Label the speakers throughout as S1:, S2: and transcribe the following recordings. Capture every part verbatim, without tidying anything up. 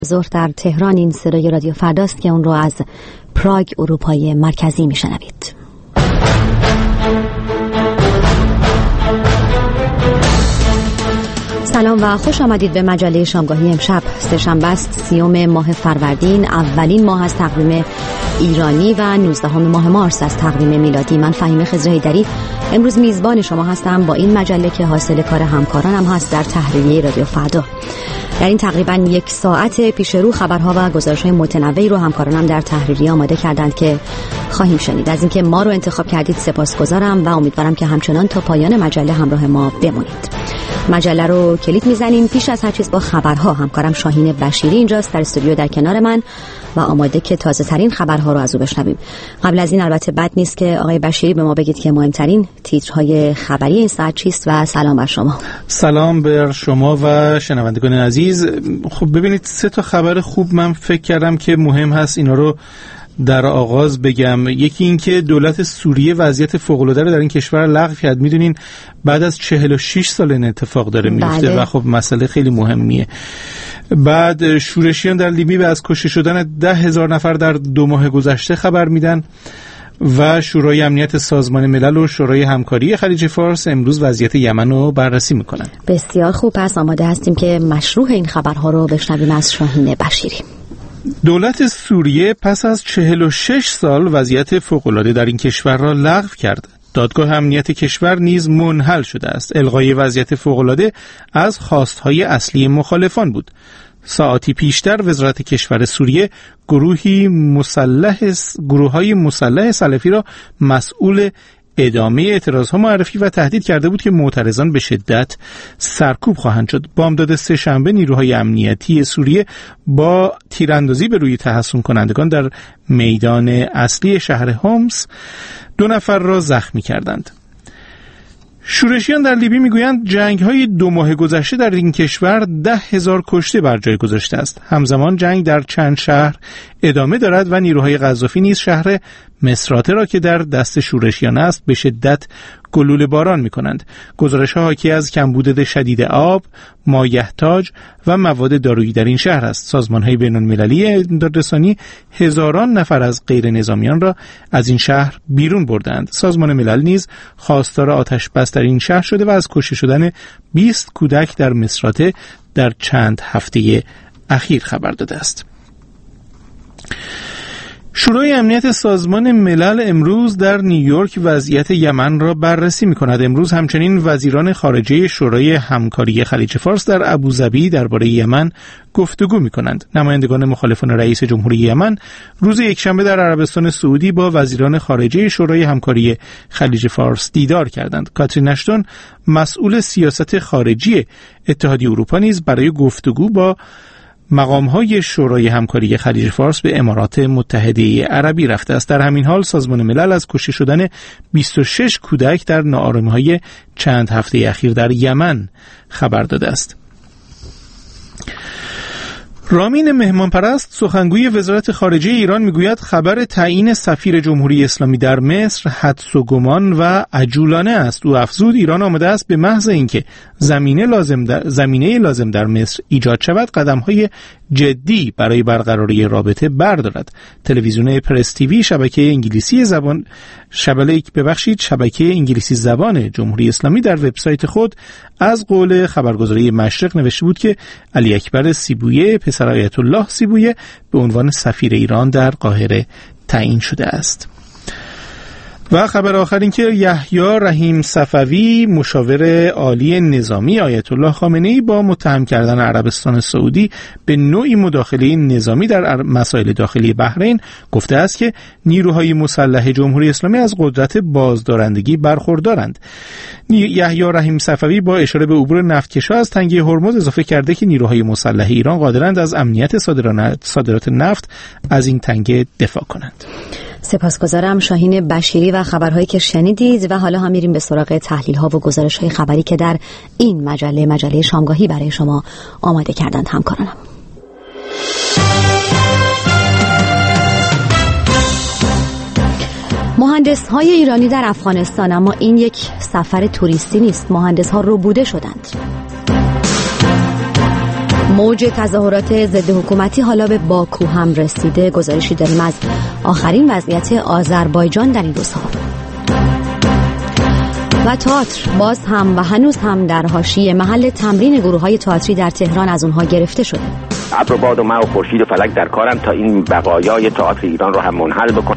S1: ظهر در تهران. این صدای رادیو فرداست که اون رو از پراگ اروپای مرکزی میشنوید. سلام و خوش آمدید به مجله شامگاهی امشب. سه‌شنبه است، سیوم ماه فروردین، اولین ماه از تقویم ایرانی و نوزدهم ماه مارس از تقویم میلادی. من فهیمه خضر حیدری امروز میزبان شما هستم با این مجله که حاصل کار همکارانم هست در تحریریه رادیو فردا. در این تقریبا یک ساعت پیش رو خبرها و گزارش‌های متنوعی رو همکارانم در تحریریه آماده کردند که خواهیم شنید. از اینکه ما رو انتخاب کردید سپاسگزارم و امیدوارم که همچنان تا پایان مجله همراه ما بمونید. مجله رو کلید میزنیم. پیش از هر چیز با خبرها همکارم شاهین بشیری اینجاست در استودیو در کنار من و آماده که تازه ترین خبرها رو از او بشنویم. قبل از این البته بد نیست که آقای بشیری به ما بگید که مهمترین تیترهای خبری این ساعت چیست و سلام بر شما.
S2: سلام بر شما و شنوندگان عزیز. خب ببینید، سه تا خبر خوب من فکر کردم که مهم هست اینا رو در آغاز بگم. یکی این که دولت سوریه وضعیت فوق‌العاده رو در این کشور لغو کرد. میدونین بعد از چهل و شش سال این اتفاق داره میفته بله. و خب مسئله خیلی مهمیه. بعد شورشیان در لیبی از کشته شدن ده هزار نفر در دو ماه گذشته خبر میدن و شورای امنیت سازمان ملل و شورای همکاری خلیج فارس امروز وضعیت یمن رو بررسی میکنن. بسیار
S1: خوب، پس آماده هستیم که مشروح این خبرها رو بشنویم از شاهین بشیری.
S2: دولت سوریه پس از چهل و شش سال وضعیت فوق‌العاده در این کشور را لغو کرد. دادگاه امنیت کشور نیز منحل شده است. الغای وضعیت فوق‌العاده از خواستهای اصلی مخالفان بود. ساعتی پیشتر وزارت کشور سوریه گروهی مسلح گروه‌های مسلح سلفی را مسئول ادامه اعتراضها معرفی و تهدید کرده بود که معترضان به شدت سرکوب خواهند شد. بامداد سه شنبه نیروهای امنیتی سوریه با تیراندازی به روی تحصن کنندگان در میدان اصلی شهر هومس دو نفر را زخمی کردند. شورشیان در لیبی میگویند جنگ‌های دو ماه گذشته در این کشور ده هزار کشته بر جای گذاشته است. همزمان جنگ در چند شهر ادامه دارد و نیروهای قذافی نیز شهر مصراته را که در دست شورشیان است به شدت گلوله باران می‌کنند. گزارش‌ها حاکی از کمبود شدید آب، مایحتاج و مواد دارویی در این شهر است. سازمان‌های بین‌المللی امدادرسانی هزاران نفر از غیر نظامیان را از این شهر بیرون بردند. سازمان ملل نیز خواستار آتش بس در این شهر شده و از کشته شدن بیست کودک در مصراته در چند هفته اخیر خبر داده است. شورای امنیت سازمان ملل امروز در نیویورک وضعیت یمن را بررسی می‌کند. امروز همچنین وزیران خارجه شورای همکاری خلیج فارس در ابوظبی درباره یمن گفتگو می‌کنند. نمایندگان مخالفان رئیس جمهوری یمن روز یکشنبه در عربستان سعودی با وزیران خارجه شورای همکاری خلیج فارس دیدار کردند. کاترین اشتون مسئول سیاست خارجی اتحادیه اروپا نیز برای گفتگو با مقام‌های شورای همکاری خلیج فارس به امارات متحده عربی رفته است. در همین حال سازمان ملل از کشته شدن بیست و شش کودک در ناآرامی‌های چند هفته اخیر در یمن خبر داده است. رامین مهمانپرست سخنگوی وزارت خارجه ایران میگوید خبر تعیین سفیر جمهوری اسلامی در مصر حدس و گمان و عجولانه است. او افزود ایران آماده است به محض اینکه زمینه لازم در زمینه لازم در مصر ایجاد شود قدم‌های جدی برای برقراری رابطه بردارد. تلویزیون پرس تیوی شبکه انگلیسی زبان شبکه ببخشید شبکه انگلیسی زبان جمهوری اسلامی در وبسایت خود از قول خبرگزاری مشرق نوشته بود که علی اکبر سیبویه پسر آیت الله سیبویه به عنوان سفیر ایران در قاهره تعیین شده است. و خبر آخر این که یحیی رحیم صفوی مشاور عالی نظامی آیت الله خامنه‌ای با متهم کردن عربستان سعودی به نوعی مداخله نظامی در مسائل داخلی بحرین گفته است که نیروهای مسلح جمهوری اسلامی از قدرت بازدارندگی برخوردارند. یحیی رحیم صفوی با اشاره به عبور نفتکش‌ها از تنگه هرمز اضافه کرده که نیروهای مسلح ایران قادرند از امنیت صادرات نفت از این تنگه دفاع کنند.
S1: سپاسگزارم شاهین بشیری و خبرهایی که شنیدید و حالا هم میریم به سراغ تحلیل‌ها و گزارش‌های خبری که در این مجله مجله شامگاهی برای شما آماده کردند همکارانم. مهندس‌های ایرانی در افغانستان، اما این یک سفر توریستی نیست. مهندس‌ها ربوده شدند. موج تظاهرات ضد حکومتی حالا به باکو هم رسیده. گزارشی داریم از آخرین وضعیت آذربایجان در این روزها. و تئاتر باز هم و هنوز هم در حاشیه. محل تمرین گروه‌های تئاتری در تهران از اونها گرفته شده.
S3: ابر و باد و مه و خورشید و فلک در کارم تا این بقایای تئاتر ایران رو هم منحل بکنم.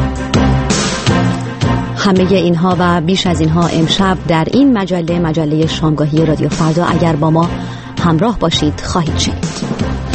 S1: همه اینها و بیش از اینها امشب در این مجله مجله شامگاهی رادیو فردا اگر با ما همراه باشید خواهید شنید.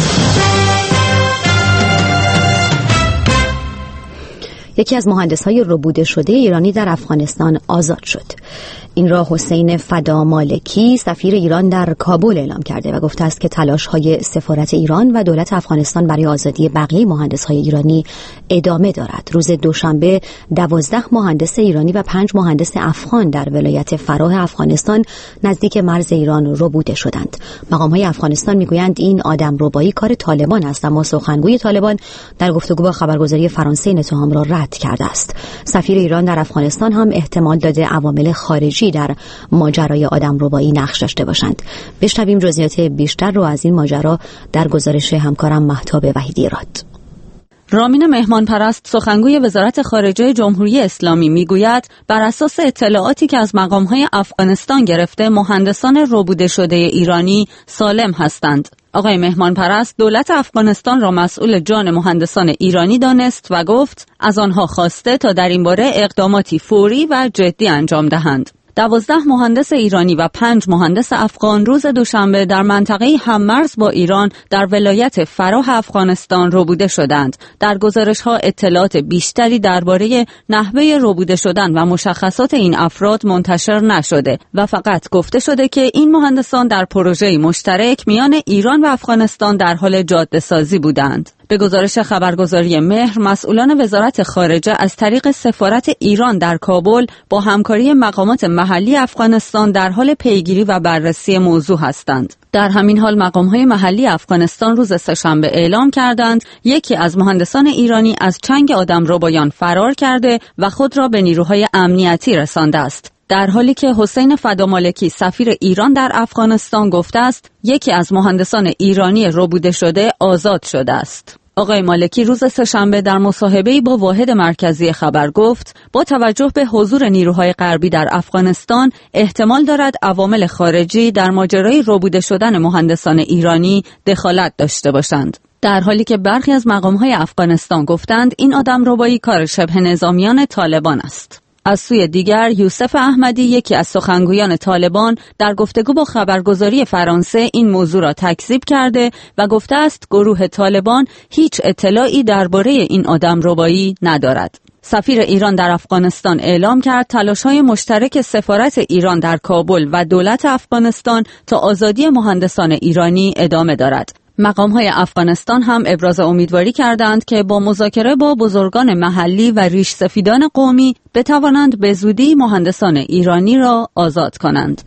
S1: یکی از مهندس‌های ربوده شده ایرانی در افغانستان آزاد شد. این را حسین فدا مالکی سفیر ایران در کابل اعلام کرده و گفته است که تلاش‌های سفارت ایران و دولت افغانستان برای آزادی بقیه مهندس‌های ایرانی ادامه دارد. روز دوشنبه دوازده مهندس ایرانی و پنج مهندس افغان در ولایت فراه افغانستان نزدیک مرز ایران ربوده شدند. مقام‌های افغانستان می‌گویند این آدمربایی کار طالبان است، اما سخنگوی طالبان در گفتگو با خبرگزاری فرانسه این اتهام را رد کرده است. سفیر ایران در افغانستان هم احتمال داده عوامل خارجی در ماجرای آدمربایی نقش داشته باشند. بشنویم جزئیات بیشتر رو از این ماجرا در گزارش همکارم مهتاب وحیدی راد.
S4: رامین مهمان پرست سخنگوی وزارت خارجه جمهوری اسلامی میگوید بر اساس اطلاعاتی که از مقام‌های افغانستان گرفته مهندسان ربوده شده ایرانی سالم هستند. آقای مهمان پرست دولت افغانستان را مسئول جان مهندسان ایرانی دانست و گفت از آنها خواسته تا در این باره اقداماتی فوری و جدی انجام دهند. دوازده مهندس ایرانی و پنج مهندس افغان روز دوشنبه در منطقه هممرز با ایران در ولایت فراه افغانستان ربوده شدند. در گزارش‌ها اطلاعات بیشتری درباره نحوه ربوده شدن و مشخصات این افراد منتشر نشده و فقط گفته شده که این مهندسان در پروژه‌ای مشترک میان ایران و افغانستان در حال جاده‌سازی بودند. به گزارش خبرگزاری مهر، مسئولان وزارت خارجه از طریق سفارت ایران در کابل با همکاری مقامات محلی افغانستان در حال پیگیری و بررسی موضوع هستند. در همین حال مقام‌های محلی افغانستان روز سه‌شنبه اعلام کردند یکی از مهندسان ایرانی از چنگ آدمربایان فرار کرده و خود را به نیروهای امنیتی رسانده است. در حالی که حسین فدا مالکی سفیر ایران در افغانستان گفته است یکی از مهندسان ایرانی ربوده شده آزاد شده است. آقای مالکی روز سه‌شنبه در مصاحبه‌ای با واحد مرکزی خبر گفت با توجه به حضور نیروهای غربی در افغانستان احتمال دارد عوامل خارجی در ماجرای ربوده شدن مهندسان ایرانی دخالت داشته باشند. در حالی که برخی از مقام‌های افغانستان گفتند این آدمربایی کار شبه نظامیان طالبان است. از سوی دیگر یوسف احمدی یکی از سخنگویان طالبان در گفتگو با خبرگزاری فرانسه این موضوع را تکذیب کرده و گفته است گروه طالبان هیچ اطلاعی درباره این آدمربایی ندارد. سفیر ایران در افغانستان اعلام کرد تلاش‌های مشترک سفارت ایران در کابل و دولت افغانستان تا آزادی مهندسان ایرانی ادامه دارد. مقام‌های افغانستان هم ابراز امیدواری کردند که با مذاکره با بزرگان محلی و ریش سفیدان قومی بتوانند به زودی مهندسان ایرانی را آزاد کنند.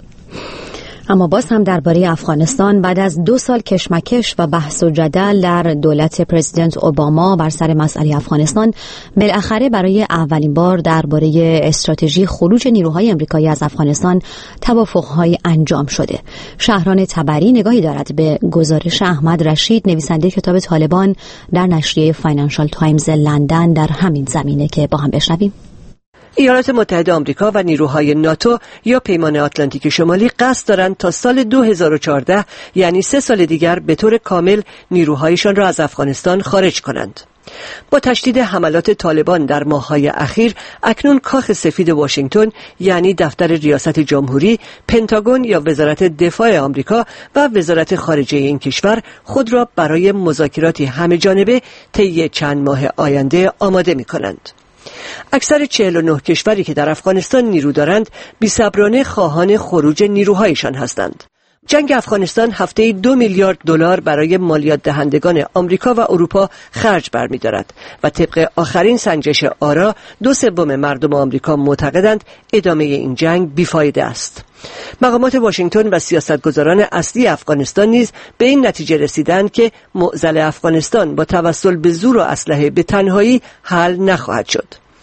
S1: اما باز هم درباره افغانستان بعد از دو سال کشمکش و بحث و جدل در دولت پرزیدنت اوباما بر سر مسئله افغانستان بالاخره برای اولین بار درباره استراتژی خروج نیروهای آمریکایی از افغانستان توافق‌های انجام شده. شهران تبری نگاهی دارد به گزارش احمد رشید نویسنده کتاب طالبان در نشریه فاینانشال تایمز لندن در همین زمینه که با هم بشنویم.
S5: ایالات متحده آمریکا و نیروهای ناتو یا پیمان آتلانتیک شمالی قصد دارند تا سال دو هزار و چهارده یعنی سه سال دیگر به طور کامل نیروهایشان را از افغانستان خارج کنند. با تشدید حملات طالبان در ماه‌های اخیر اکنون کاخ سفید واشنگتن یعنی دفتر ریاست جمهوری، پنتاگون یا وزارت دفاع آمریکا و وزارت خارجه این کشور خود را برای مذاکراتی همه‌جانبه طی چند ماه آینده آماده می‌کنند. اکثر چهل و نه کشوری که در افغانستان نیرو دارند بی‌صبرانه خواهان خروج نیروهایشان هستند. جنگ افغانستان هفته‌ای دو میلیارد دلار برای مالیات دهندگان آمریکا و اروپا خرج برمی‌دارد و طبق آخرین سنجش آرا دو سوم مردم آمریکا معتقدند ادامه این جنگ بیفایده است. مقامات واشنگتن و سیاستگزاران اصلی افغانستان نیز به این نتیجه رسیدند که معضل افغانستان با توسل به زور و اسلحه به تنهایی حل نخواهد شد.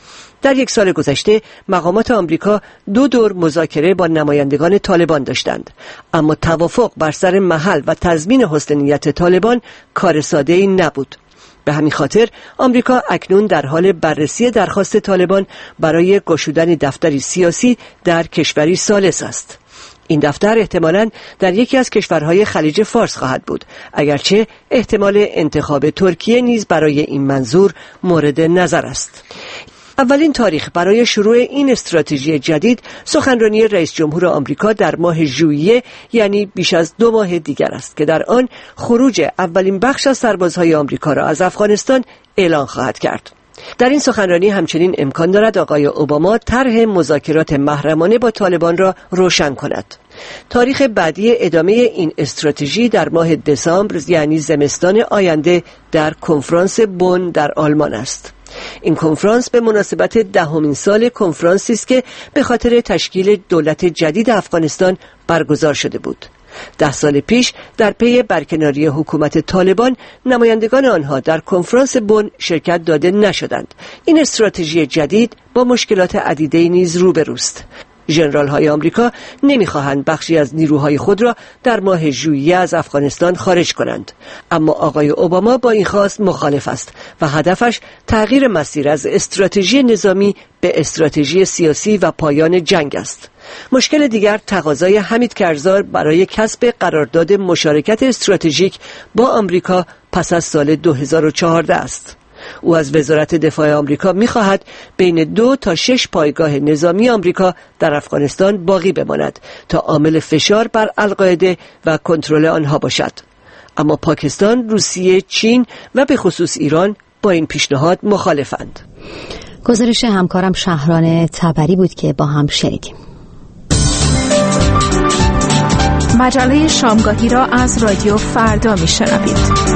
S5: در یک سال گذشته مقامات آمریکا دو دور مذاکره با نمایندگان طالبان داشتند، اما توافق بر سر محل و تضمین حسن نیت طالبان کار ساده‌ای نبود. به همین خاطر آمریکا اکنون در حال بررسی درخواست طالبان برای گشودن دفتری سیاسی در کشوری ثالث است. این دفتر احتمالاً در یکی از کشورهای خلیج فارس خواهد بود، اگرچه احتمال انتخاب ترکیه نیز برای این منظور مورد نظر است. اولین تاریخ برای شروع این استراتژی جدید سخنرانی رئیس جمهور آمریکا در ماه ژوئیه، یعنی بیش از دو ماه دیگر است که در آن خروج اولین بخش از سربازهای آمریکا را از افغانستان اعلان خواهد کرد. در این سخنرانی همچنین امکان دارد آقای اوباما طرح مذاکرات محرمانه با طالبان را روشن کند. تاریخ بعدی ادامه این استراتژی در ماه دسامبر، یعنی زمستان آینده، در کنفرانس بن در آلمان است. این کنفرانس به مناسبت دهمین سال کنفرانسی است که به خاطر تشکیل دولت جدید افغانستان برگزار شده بود. ده سال پیش در پی برکناری حکومت طالبان نمایندگان آنها در کنفرانس بن شرکت داده نشدند. این استراتژی جدید با مشکلات عدیده‌ای نیز روبروست. ژنرال های آمریکا نمیخواهند بخشی از نیروهای خود را در ماه ژوئیه از افغانستان خارج کنند، اما آقای اوباما با این خواست مخالف است و هدفش تغییر مسیر از استراتژی نظامی به استراتژی سیاسی و پایان جنگ است. مشکل دیگر تقاضای حمید کرزار برای کسب قرارداد مشارکت استراتژیک با آمریکا پس از سال دو هزار و چهارده است. او از وزارت دفاع آمریکا می‌خواهد بین دو تا شش پایگاه نظامی آمریکا در افغانستان باقی بماند تا عامل فشار بر القاعده و کنترل آنها باشد. اما پاکستان، روسیه، چین و به خصوص ایران با این پیشنهاد مخالفند.
S1: گزارش همکارم شهران تبری بود که با هم شنیدیم.
S6: مجله شامگاهی را از رادیو فردا میشنوید.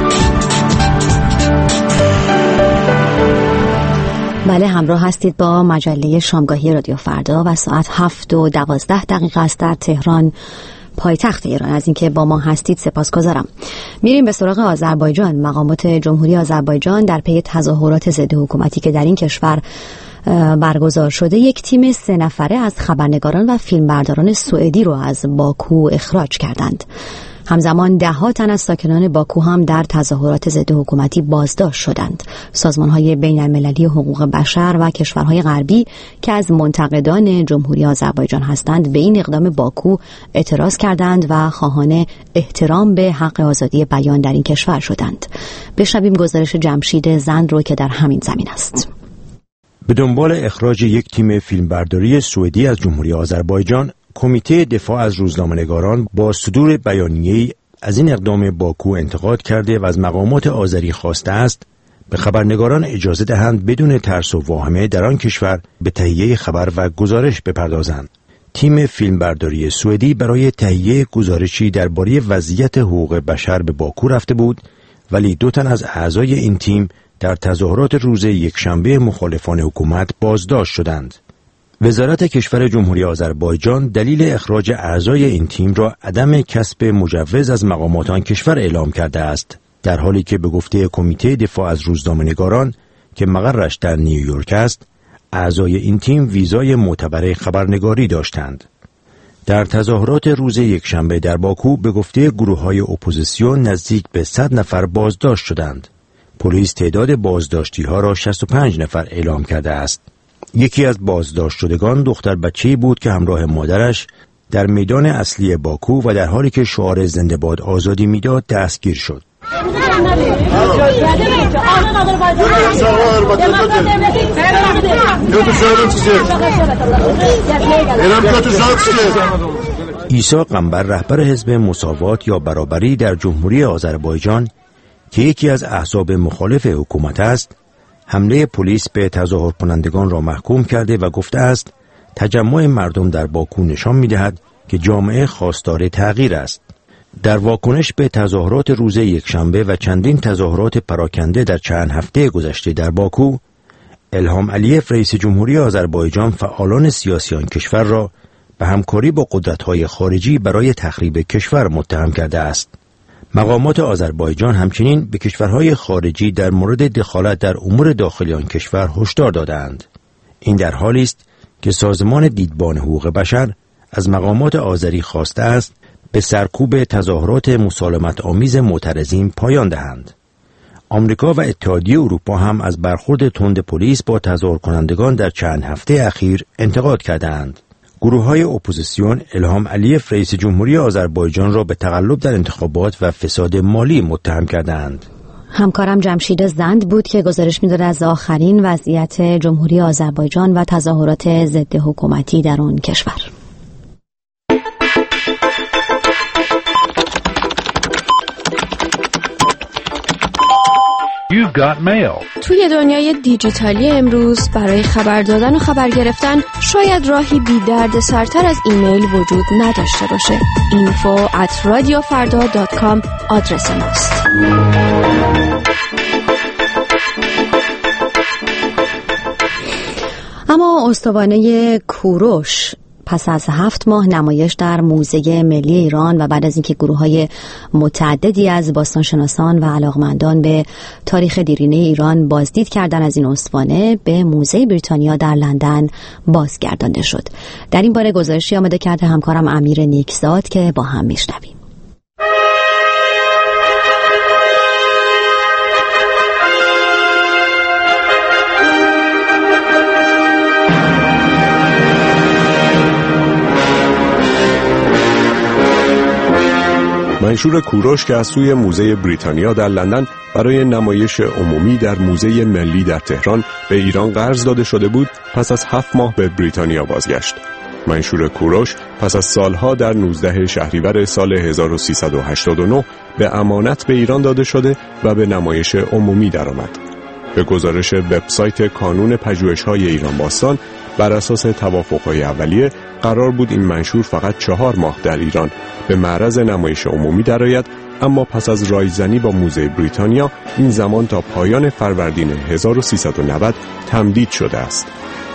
S1: بله، همراه هستید با مجله شامگاهی رادیو فردا و ساعت هفت و دوازده دقیقه است در تهران، پایتخت ایران. از اینکه با ما هستید سپاسگزارم. میریم به سراغ آذربایجان. مقامات جمهوری آذربایجان در پی تظاهرات ضد حکومتی که در این کشور برگزار شده، یک تیم سه نفره از خبرنگاران و فیلمبرداران سوئدی رو از باکو اخراج کردند. همزمان ده ها تن از ساکنان باکو هم در تظاهرات ضد حکومتی بازداشت شدند. سازمان‌های بین‌المللی حقوق بشر و کشورهای غربی که از منتقدان جمهوری آذربایجان هستند به این اقدام باکو اعتراض کردند و خواهان احترام به حق آزادی بیان در این کشور شدند. بشنویم گزارش جمشید زند رو که در همین زمین است.
S7: به دنبال اخراج یک تیم فیلمبرداری سوئدی از جمهوری آذربایجان، کمیته دفاع از روزنامه‌نگاران با صدور بیانیه‌ای از این اقدام باکو انتقاد کرده و از مقامات آذری خواسته است به خبرنگاران اجازه دهند بدون ترس و واهمه در آن کشور به تهیه خبر و گزارش بپردازند. تیم فیلمبرداری سوئدی برای تهیه گزارشی درباره وضعیت حقوق بشر به باکو رفته بود، ولی دو تن از اعضای این تیم در تظاهرات روز یکشنبه مخالفان حکومت بازداشت شدند. وزارت کشور جمهوری آذربایجان دلیل اخراج اعضای این تیم را عدم کسب مجوز از مقامات آن کشور اعلام کرده است، در حالی که به گفته کمیته دفاع از روزنامه‌نگاران که مقرش در نیویورک است، اعضای این تیم ویزای معتبر خبرنگاری داشتند. در تظاهرات روز یکشنبه در باکو به گفته گروه‌های اپوزیسیون نزدیک به صد نفر بازداشت شدند. پلیس تعداد بازداشتی‌ها را شصت و پنج نفر اعلام کرده است. یکی از بازداشت شدگان دختر بچه‌ای بود که همراه مادرش در میدان اصلی باکو و در حالی که شعار زنده باد آزادی میداد دستگیر شد. عیسی قنبر، رهبر حزب مساوات یا برابری در جمهوری آذربایجان که یکی از احزاب مخالف حکومت است، حمله پلیس به تظاهر کنندگان را محکوم کرده و گفته است تجمع مردم در باکو نشان می‌دهد که جامعه خواستار تغییر است. در واکنش به تظاهرات روز یکشنبه و چندین تظاهرات پراکنده در چند هفته گذشته در باکو، الهام علیف رئیس جمهوری آذربایجان فعالان سیاسی آن کشور را به همکاری با قدرت‌های خارجی برای تخریب کشور متهم کرده است. مقامات آذربایجان همچنین به کشورهای خارجی در مورد دخالت در امور داخلی آن کشور هشدار دادند. این در حالی است که سازمان دیدبان حقوق بشر از مقامات آذری خواسته است به سرکوب تظاهرات مسالمت آمیز معترضین پایان دهند. آمریکا و اتحادیه اروپا هم از برخورد تند پلیس با تظاهر کنندگان در چند هفته اخیر انتقاد کردند. گروه‌های اپوزیسیون الهام علیف رئیس جمهوری آذربایجان را به تقلب در انتخابات و فساد مالی متهم کردند.
S1: همکارم جمشید زند بود که گزارش می‌داد از آخرین وضعیت جمهوری آذربایجان و تظاهرات ضد حکومتی در اون کشور.
S8: You've got mail.
S6: توی دنیای دیجیتالی امروز برای خبر دادن و خبر گرفتن شاید راهی بی درد سرتر از ایمیل وجود نداشته باشه. info at radiofarda dot com آدرس ماست.
S1: اما استوانه کوروش پس از هفت ماه نمایش در موزه ملی ایران و بعد از اینکه گروه‌های متعددی از باستانشناسان و علاقمندان به تاریخ دیرینه ایران بازدید کردن از این استوانه، به موزه بریتانیا در لندن بازگردانده شد. در این باره گزارشی آماده کرده همکارم امیر نیکزاد که با هم میشنویم.
S9: منشور کوروش که از سوی موزه بریتانیا در لندن برای نمایش عمومی در موزه ملی در تهران به ایران قرض داده شده بود، پس از هفت ماه به بریتانیا بازگشت. منشور کوروش پس از سالها در نوزده شهریور سال هزار و سیصد و هشتاد و نه به امانت به ایران داده شده و به نمایش عمومی درآمد. به گزارش وبسایت کانون پژوهش‌های ایران باستان، بر اساس توافق‌های اولیه قرار بود این منشور فقط چهار ماه در ایران به معرض نمایش عمومی درآید، اما پس از رایزنی با موزه بریتانیا این زمان تا پایان فروردین هزار و سیصد و نود تمدید شده است.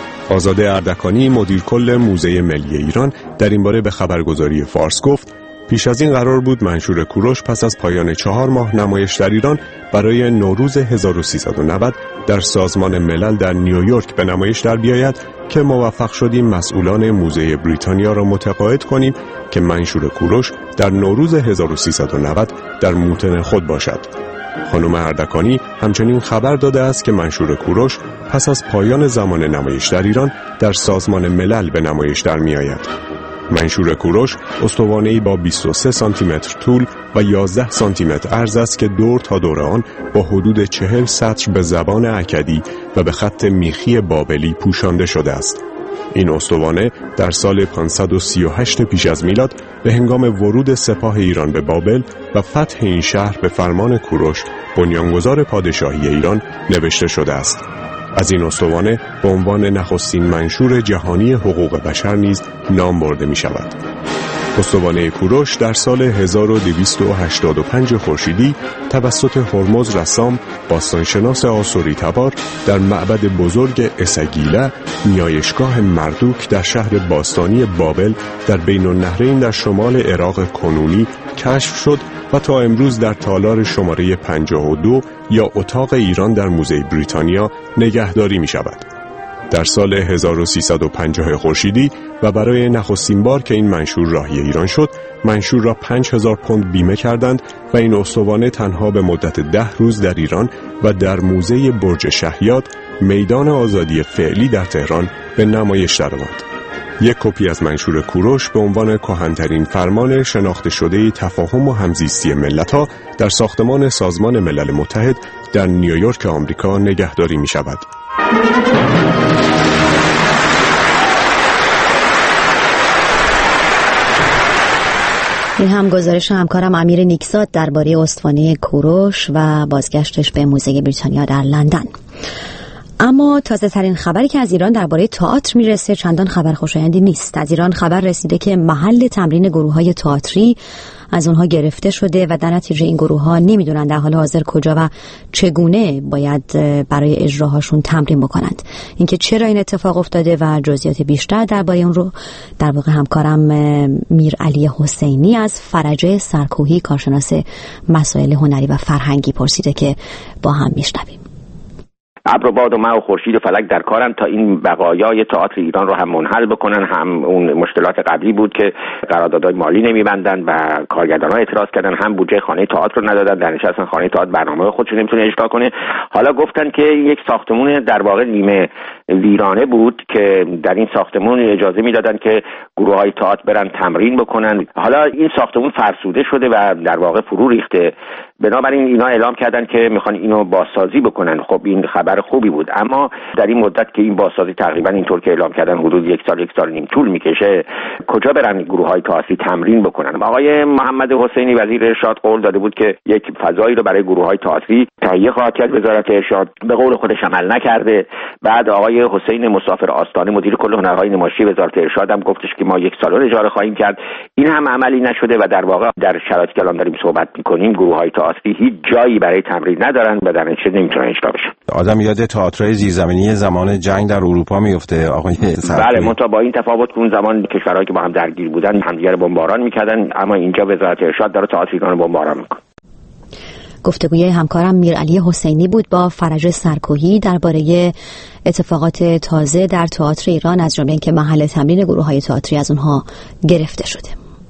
S9: آزاده اردکانی مدیر کل موزه ملی ایران در این باره به خبرگزاری فارس گفت پیش از این قرار بود منشور کوروش پس از پایان چهار ماه نمایش در ایران برای نوروز هزار و سیصد و نود در سازمان ملل در نیویورک به نمایش در بیاید که موفق شدیم مسئولان موزه بریتانیا را متقاعد کنیم که منشور کوروش در نوروز هزار و سیصد و نود در موطن خود باشد. خانم اردکانی همچنین خبر داده است که منشور کوروش پس از پایان زمان نمایش در ایران در سازمان ملل به نمایش در می آید. منشور کوروش استوانه‌ای با بیست و سه سانتی متر طول و یازده سانتی متر عرض است که دور تا دور آن با حدود چهل سطر به زبان اکدی و به خط میخی بابلی پوشانده شده است. این استوانه در سال پانصد و سی و هشت پیش از میلاد به هنگام ورود سپاه ایران به بابل و فتح این شهر به فرمان کوروش بنیانگذار پادشاهی ایران نوشته شده است. از این استوانه به عنوان نخستین منشور جهانی حقوق بشر نیز نام برده می شود. استوانه کوروش در سال هزار و دویست و هشتاد و پنج خورشیدی توسط هرمز رسام، باستانشناس آسوری تبار، در معبد بزرگ اسگیله، نیایشگاه مردوک در شهر باستانی بابل در بین النهرین در شمال عراق کنونی کشف شد و تا امروز در تالار شماره پنجاه و دو یا اتاق ایران در موزه بریتانیا نگهداری می شود. در سال هزار و سیصد و پنجاه خورشیدی و برای نخستین بار که این منشور راهی ایران شد، منشور را پنج هزار پوند بیمه کردند و این استوانه تنها به مدت ده روز در ایران و در موزه برج شهیاد، میدان آزادی فعلی در تهران به نمایش درآمد. یک کپی از منشور کوروش به عنوان کهن‌ترین فرمان شناخته شده تفاهم و همزیستی ملت‌ها در ساختمان سازمان ملل متحد در نیویورک آمریکا نگهداری می شود.
S1: این هم گزارش همکارم امیر نیکزاد درباره استوانه کوروش و بازگشتش به موزه بریتانیا در لندن. اما تازه ترین خبری که از ایران درباره تئاتر میرسه چندان خبر خوشایندی نیست. از ایران خبر رسیده که محل تمرین گروه‌های تئاتری از اونها گرفته شده و در نتیجه این گروه‌ها نمیدونن در حال حاضر کجا و چگونه باید برای اجراهاشون تمرین بکنند. اینکه چرا این اتفاق افتاده و جزئیات بیشتر درباره اون رو در واقع همکارم میر علی حسینی از فرجه سرکوهی، کارشناس مسائل هنری و فرهنگی، پرسیده که با هم میشنویم.
S3: ابر و باد و مه و خورشید و فلک در کارن تا این بقایای تئاتر ایران رو هم منحل بکنن. هم اون مشکلات قبلی بود که قراردادهای مالی نمیبندن و کارگردان‌ها اعتراض کردن، هم بودجه خانه تئاتر رو ندادن، در نشستن خانه تئاتر برنامه خودش نمیتونه اجرا کنه. حالا گفتن که یک ساختمون در واقع نیمه ویرانه بود که در این ساختمون اجازه میدادن که گروه‌های تئاتر برن تمرین بکنن. حالا این ساختمون فرسوده شده و در واقع فرو ریخته، بنابراین اینا اعلام کردن که میخوان اینو بازسازی بکنن. خب این خبر خوبی بود، اما در این مدت که این بازسازی تقریبا اینطور که اعلام کردن حدود یک سال یک سال نیم طول میکشه، کجا برن گروه‌های تئاتری تمرین بکنن؟ آقای محمد حسینی وزیر ارشاد قول داده بود که یک فضایی رو برای گروه‌های تئاتری تهیه خواهد کرد. وزارت ارشاد به قول خودش عمل نکرده. بعد آقای حسین مسافر آستانه مدیر کل هنرهای نمایشی وزارت ارشاد هم گفتش که ما یک سالن اجاره خواهیم کرد. این هم عملی نشده و در واقع در شرایطی که الان داریم صحبت می‌کنیم گروه‌های تئاتری هیچ جایی برای تمرین ندارن و در نتیجه نمیتونن اجرا بشن.
S8: آدم یاد تئاترهای زیرزمینی زمان جنگ در اروپا میفته آقای سرکویی.
S3: بله، منتها با این تفاوت که اون زمان کشورهایی که با هم درگیر بودن همدیگه رو بمباران می‌کردن، اما اینجا وزارت ارشاد داره تئاتر ایران رو بمباران می‌کنه.
S1: گفتگوی همکارم میرعلی حسینی بود با فرج سرکویی درباره اتفاقات تازه در تئاتر ایران، از جمله اینکه محل تمرین گروه‌های تئاتری از اونها گرفته شده.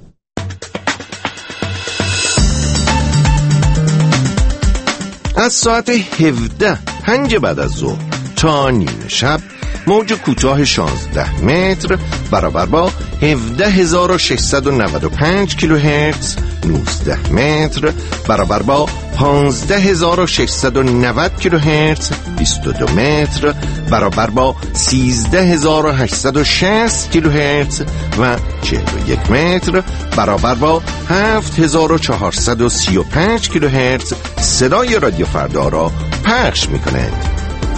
S10: از ساعت هفده پنج بعد از ظهر تا نیمه شب موج کوتاه شانزده متر برابر با هفده هزار و ششصد و نود و پنج کیلوهرتز، نوزده متر برابر با پانزده هزار و ششصد و نود کیلوهرتز، بیست و دو متر برابر با سیزده هزار و هشتصد و شصت کیلوهرتز و چهل و یک متر برابر با هفت هزار و چهارصد و سی و پنج کیلوهرتز صدای رادیو فردا را پخش می‌کند.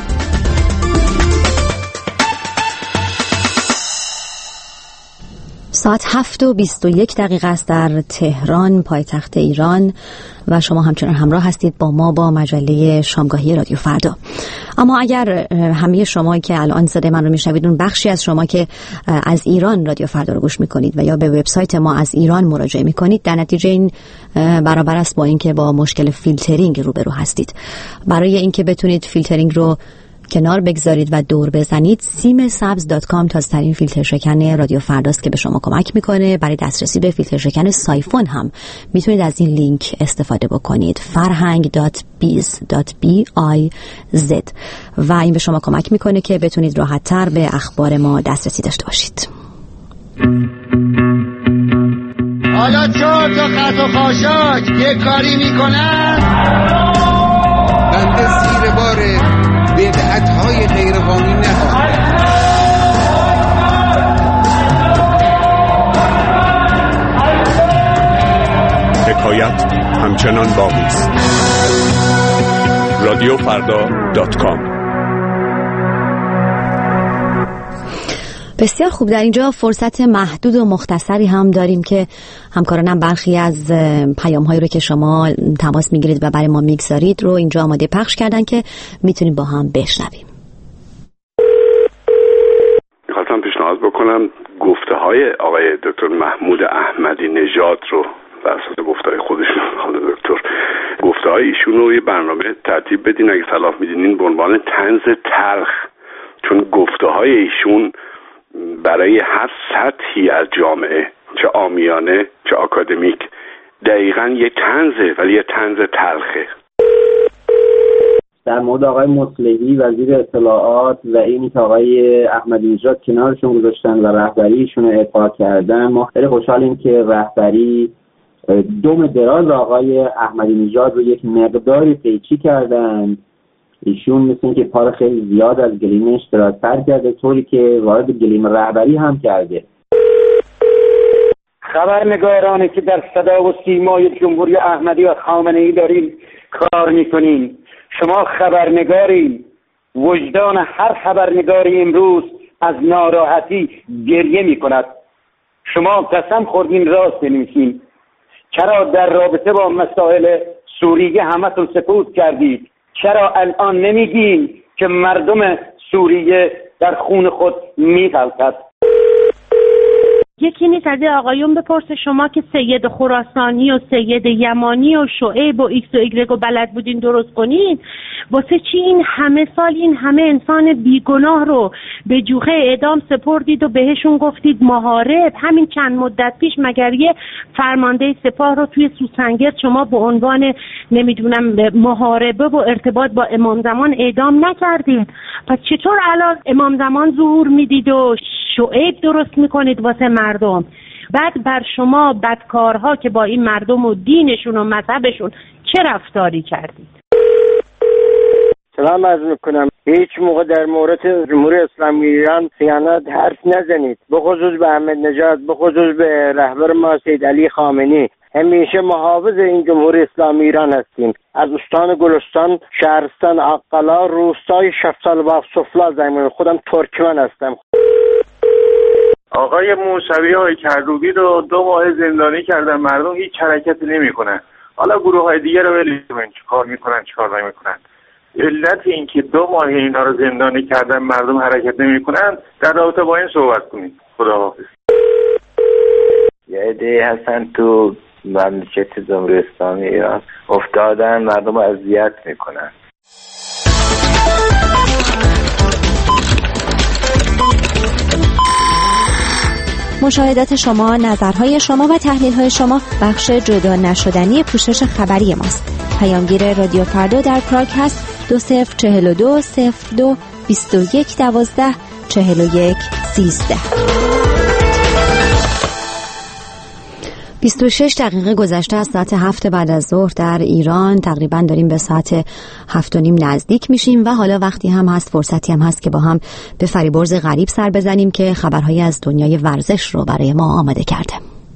S1: ساعت هفت و بیست و یک دقیقه است در تهران پایتخت ایران و شما همچنان همراه هستید با ما با مجله شامگاهی رادیو فردا. اما اگر همه شما که الان صدای من رو میشنوید، اون بخشی از شما که از ایران رادیو فردا رو گوش میکنید و یا به وبسایت ما از ایران مراجعه میکنید، در نتیجه این برابر است با اینکه با مشکل فیلترینگ روبرو هستید. برای اینکه بتونید فیلترینگ رو کنار بگذارید و دور بزنید، سیم سبز دات کام تازه‌ترین فیلتر شکن رادیو فرداست که به شما کمک میکنه. برای دسترسی به فیلتر شکن سایفون هم میتونید از این لینک استفاده بکنید، فرهنگ دات بیز دات بی آی زد، و این به شما کمک میکنه که بتونید راحت‌تر به اخبار ما دسترسی داشته باشید.
S11: حالا چهار تا خط و خاشاک یه کاری میکنن، بنده زیر باره بدعت‌های غیرقانونی نخواهد.
S9: حکایت همچنان باقی است. رادیو فردا دات کام.
S1: بسیار خوب، در اینجا فرصت محدود و مختصری هم داریم که همکارانم برخی از پیام‌هایی رو که شما تماس میگیرید و برای ما میگذارید رو اینجا آماده پخش کردن که میتونیم با هم بشنویم.
S12: میخواستم پیشنهاد بکنم گفته های آقای دکتر محمود احمدی نژاد رو بر اساس گفته‌های خودشون، حالا دکتر گفته های ایشون رو یه برنامه ترتیب بدین اگه صلاح میدینین به عنوان طنز تلخ، چون گفته های ایشون برای هر سطحی از جامعه، چه عامیانه چه آکادمیک، دقیقاً یه طنزه، ولی یه طنز تلخه.
S13: در مورد آقای مصلحی وزیر اطلاعات و اینی که آقای احمدی نژاد کنارشون گذاشتن و رهبریشون رو اعطا کردن، ما خیلی خوشحالیم که رهبری دم دراز آقای احمدی نژاد رو یک مقداری قیچی کردن. ایشون مثل اینکه پار خیلی زیاد از گلیمش درازتر کرده، طوری که وارد گلیم رهبری هم کرده.
S14: خبرنگارانی که در صدا و سیمای جمهوری احمدی و خامنه‌ای دارین کار میکنین، شما خبرنگاری، وجدان هر خبرنگاری امروز از ناراحتی گریه میکند. شما قسم خوردین راست بنویسین. چرا در رابطه با مسائل سوریه همتون سکوت کردید؟ چرا الان نمیگین که مردم سوریه در خون خود میغلطد؟
S15: یکی نیست از آقایون بپرسه شما که سید خراسانی و سید یمانی و شعیب و ایکس و ایگرگ و بلد بودین درست کنین، واسه چی این همه سال این همه انسان بیگناه رو به جوخه اعدام سپردید و بهشون گفتید محارب؟ همین چند مدت پیش مگر یه فرمانده سپاه رو توی سوسنگر شما به عنوان نمیدونم محاربه و ارتباط با امام زمان اعدام نکردید؟ پس چطور الان امام زمان ظهور میدید و شعیب درست میکنید واسه مردم؟ بعد بر شما بدکارها که با این مردم و دینشون و مذهبشون چه رفتاری کردید؟
S16: سلام عرض میکنم. هیچ موقع در مورد جمهوری اسلامی ایران خیانت حرف نزنید، به خصوص به احمد نژاد، به خصوص به رهبر ما سید علی خامنه‌ای. همیشه محافظ این جمهوری اسلامی ایران هستیم. از استان گلستان، شهرستان عقلا، روستای شفتال و سفلا زمین. خودم ترکمن هستم.
S17: آقای موسوی های کروبی رو دو ماه زندانی کردن، مردم هیچ حرکتی نمیکنن. حالا گروه های دیگه رو ولید کنن، چی کار میکنن چی کار نمیکنن. علت این که دو ماه اینا رو زندانی کردن مردم حرکت نمیکنن در رابطه با این صحبت کنید. خداحافظ.
S18: یه عده هستن تو مملکت جمهوری اسلامی ایران افتادن، مردم رو اذیت میکنن.
S1: مشاهدات شما، نظرهای شما و تحلیل‌های شما بخش جدا نشدنی پوشش خبری ماست. پیامگیر رادیو فردا در پراگ هست دو صفر چهل و دو صفر دو بیست و یک دوازده چهل و یک سیزده. بیست و شش دقیقه گذشته از ساعت هفت بعد از ظهر در ایران. تقریبا داریم به ساعت هفت و نیم نزدیک میشیم و حالا وقتی هم هست، فرصتی هم هست که با هم به فریبرز غریب سر بزنیم که خبرهایی از دنیای ورزش رو برای ما آماده کرده.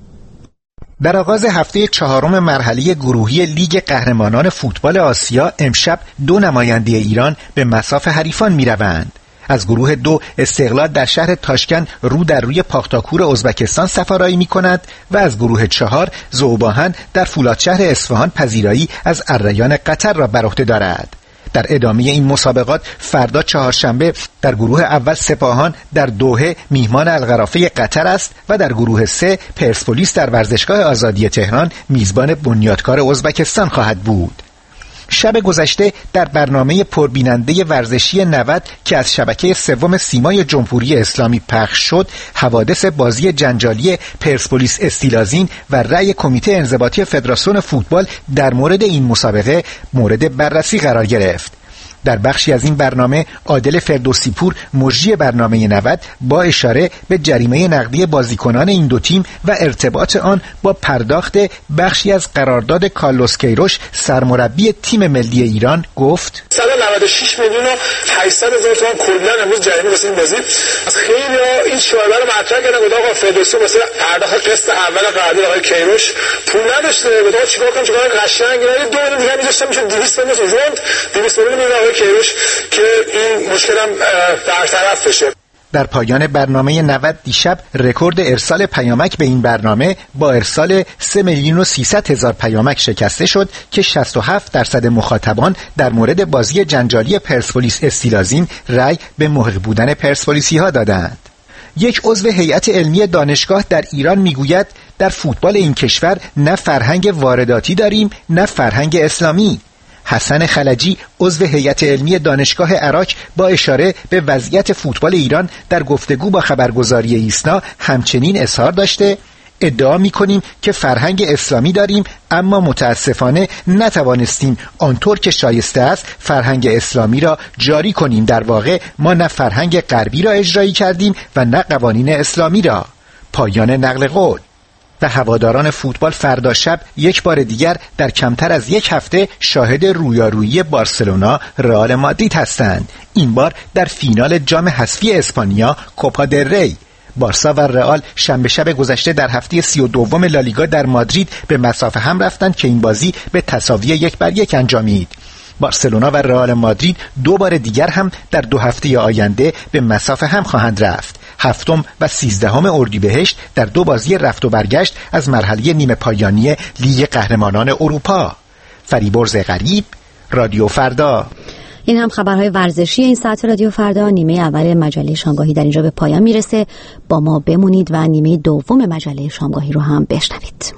S19: در آغاز هفته چهارم مرحله گروهی لیگ قهرمانان فوتبال آسیا امشب دو نماینده ایران به مصاف حریفان میروند. از گروه دو استقلال در شهر تاشکند رو در روی پاختاکور ازبکستان سفارایی می کند و از گروه چهار ذوباهن در فولادشهر اصفهان پذیرایی از الریان قطر را بر عهده دارد. در ادامه این مسابقات فردا چهارشنبه در گروه اول سپاهان در دوحه میهمان القرافه قطر است و در گروه سه پرسپولیس در ورزشگاه آزادی تهران میزبان بنیادکار ازبکستان خواهد بود. شب گذشته در برنامه پربیننده ورزشی نود که از شبکه سوم سیمای جمهوری اسلامی پخش شد، حوادث بازی جنجالی پرسپولیس استیلازین و رأی کمیته انضباطی فدراسیون فوتبال در مورد این مسابقه مورد بررسی قرار گرفت. در بخشی از این برنامه عادل فردوسی پور مجری برنامه نود با اشاره به جریمه نقدی بازیکنان این دو تیم و ارتباط آن با پرداخت بخشی از قرارداد کارلوس کیروش سرمربی تیم ملی ایران گفت
S20: صد و نود و شش میلیون و هشتصد هزار تومان کلا امروز جریمه واسه این بازی. از خیلی این شایعه رو مطرح کردن گفت آقا فردوسی واسه پرداخت قسط اول قرارداد آقای کیروش پول نداشته، گفت چیکار کنم چیکار قشنگ اینا دو میلیون دیگه میذاشتم میشه دویست میلیون روند دویست میلیون کیروش که این مشکلم برطرف بشه.
S19: در پایان برنامه نود دیشب رکورد ارسال پیامک به این برنامه با ارسال سه میلیون و سیصد هزار پیامک شکسته شد که شصت و هفت درصد مخاطبان در مورد بازی جنجالی پرسپولیس استیلازین رأی به محق بودن پرسپولیسی ها دادند. یک عضو هیئت علمی دانشگاه در ایران میگوید در فوتبال این کشور نه فرهنگ وارداتی داریم نه فرهنگ اسلامی. حسن خلجی عضو هیئت علمی دانشگاه عراق با اشاره به وضعیت فوتبال ایران در گفتگو با خبرگزاری ایسنا همچنین اظهار داشته ادعا می‌کنیم که فرهنگ اسلامی داریم اما متاسفانه نتوانستیم آنطور که شایسته است فرهنگ اسلامی را جاری کنیم. در واقع ما نه فرهنگ غربی را اجرایی کردیم و نه قوانین اسلامی را. پایان نقل قول. و هواداران فوتبال فردا شب یک بار دیگر در کمتر از یک هفته شاهد رویارویی بارسلونا رئال مادرید هستند. این بار در فینال جام حذفی اسپانیا کوپا دل ری. بارسا و رئال شنبه شب گذشته در هفته سی و دوم لالیگا در مادرید به مسافه هم رفتند که این بازی به تساوی یک بر یک انجامید. بارسلونا و رئال مادرید دو بار دیگر هم در دو هفته آینده به مسافه هم خواهند رفت. هفتم و سیزدهم اردیبهشت در دو بازی رفت و برگشت از مرحله نیمه پایانی لیگ قهرمانان اروپا. فریبرز غریب، رادیو فردا.
S1: این هم خبرهای ورزشی این ساعت رادیو فردا. نیمه اول مجله شامگاهی در اینجا به پایان میرسه. با ما بمونید و نیمه دوم مجله شامگاهی رو هم بشنوید.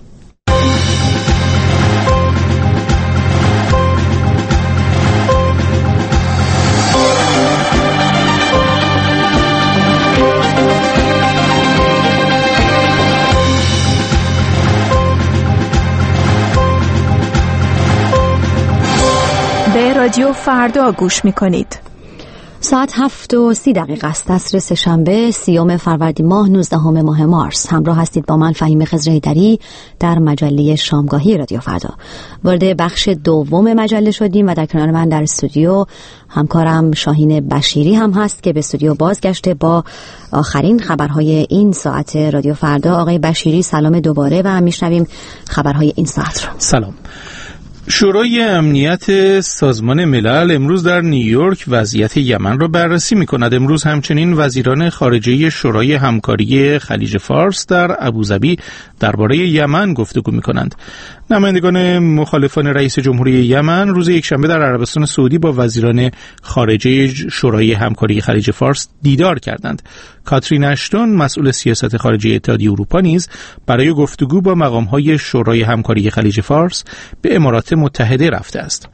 S6: به رادیو فردا گوش میکنید.
S1: ساعت هفت و سی دقیقه است. عصر سه‌شنبه سیوم فروردین ماه نوزدهم ماه مارس. همراه هستید با من فهیم خضرهیدری در مجله شامگاهی رادیو فردا. وارد بخش دوم مجله شدیم و در کنار من در استودیو همکارم شاهین بشیری هم هست که به استودیو بازگشته با آخرین خبرهای این ساعت رادیو فردا. آقای بشیری سلام دوباره و میشنویم خبرهای این ساعت رو.
S2: سلام. شورای امنیت سازمان ملل امروز در نیویورک وضعیت یمن را بررسی می‌کند. امروز همچنین وزیران خارجه شورای همکاری خلیج فارس در ابوظبی درباره یمن گفتگو می‌کنند. نمایندگان مخالفان رئیس جمهوری یمن روز یکشنبه در عربستان سعودی با وزیران خارجه شورای همکاری خلیج فارس دیدار کردند. کاترین اشتون مسئول سیاست خارجی اتحادیه اروپا نیز برای گفتگو با مقام‌های شورای همکاری خلیج فارس به امارات متحده رفته است.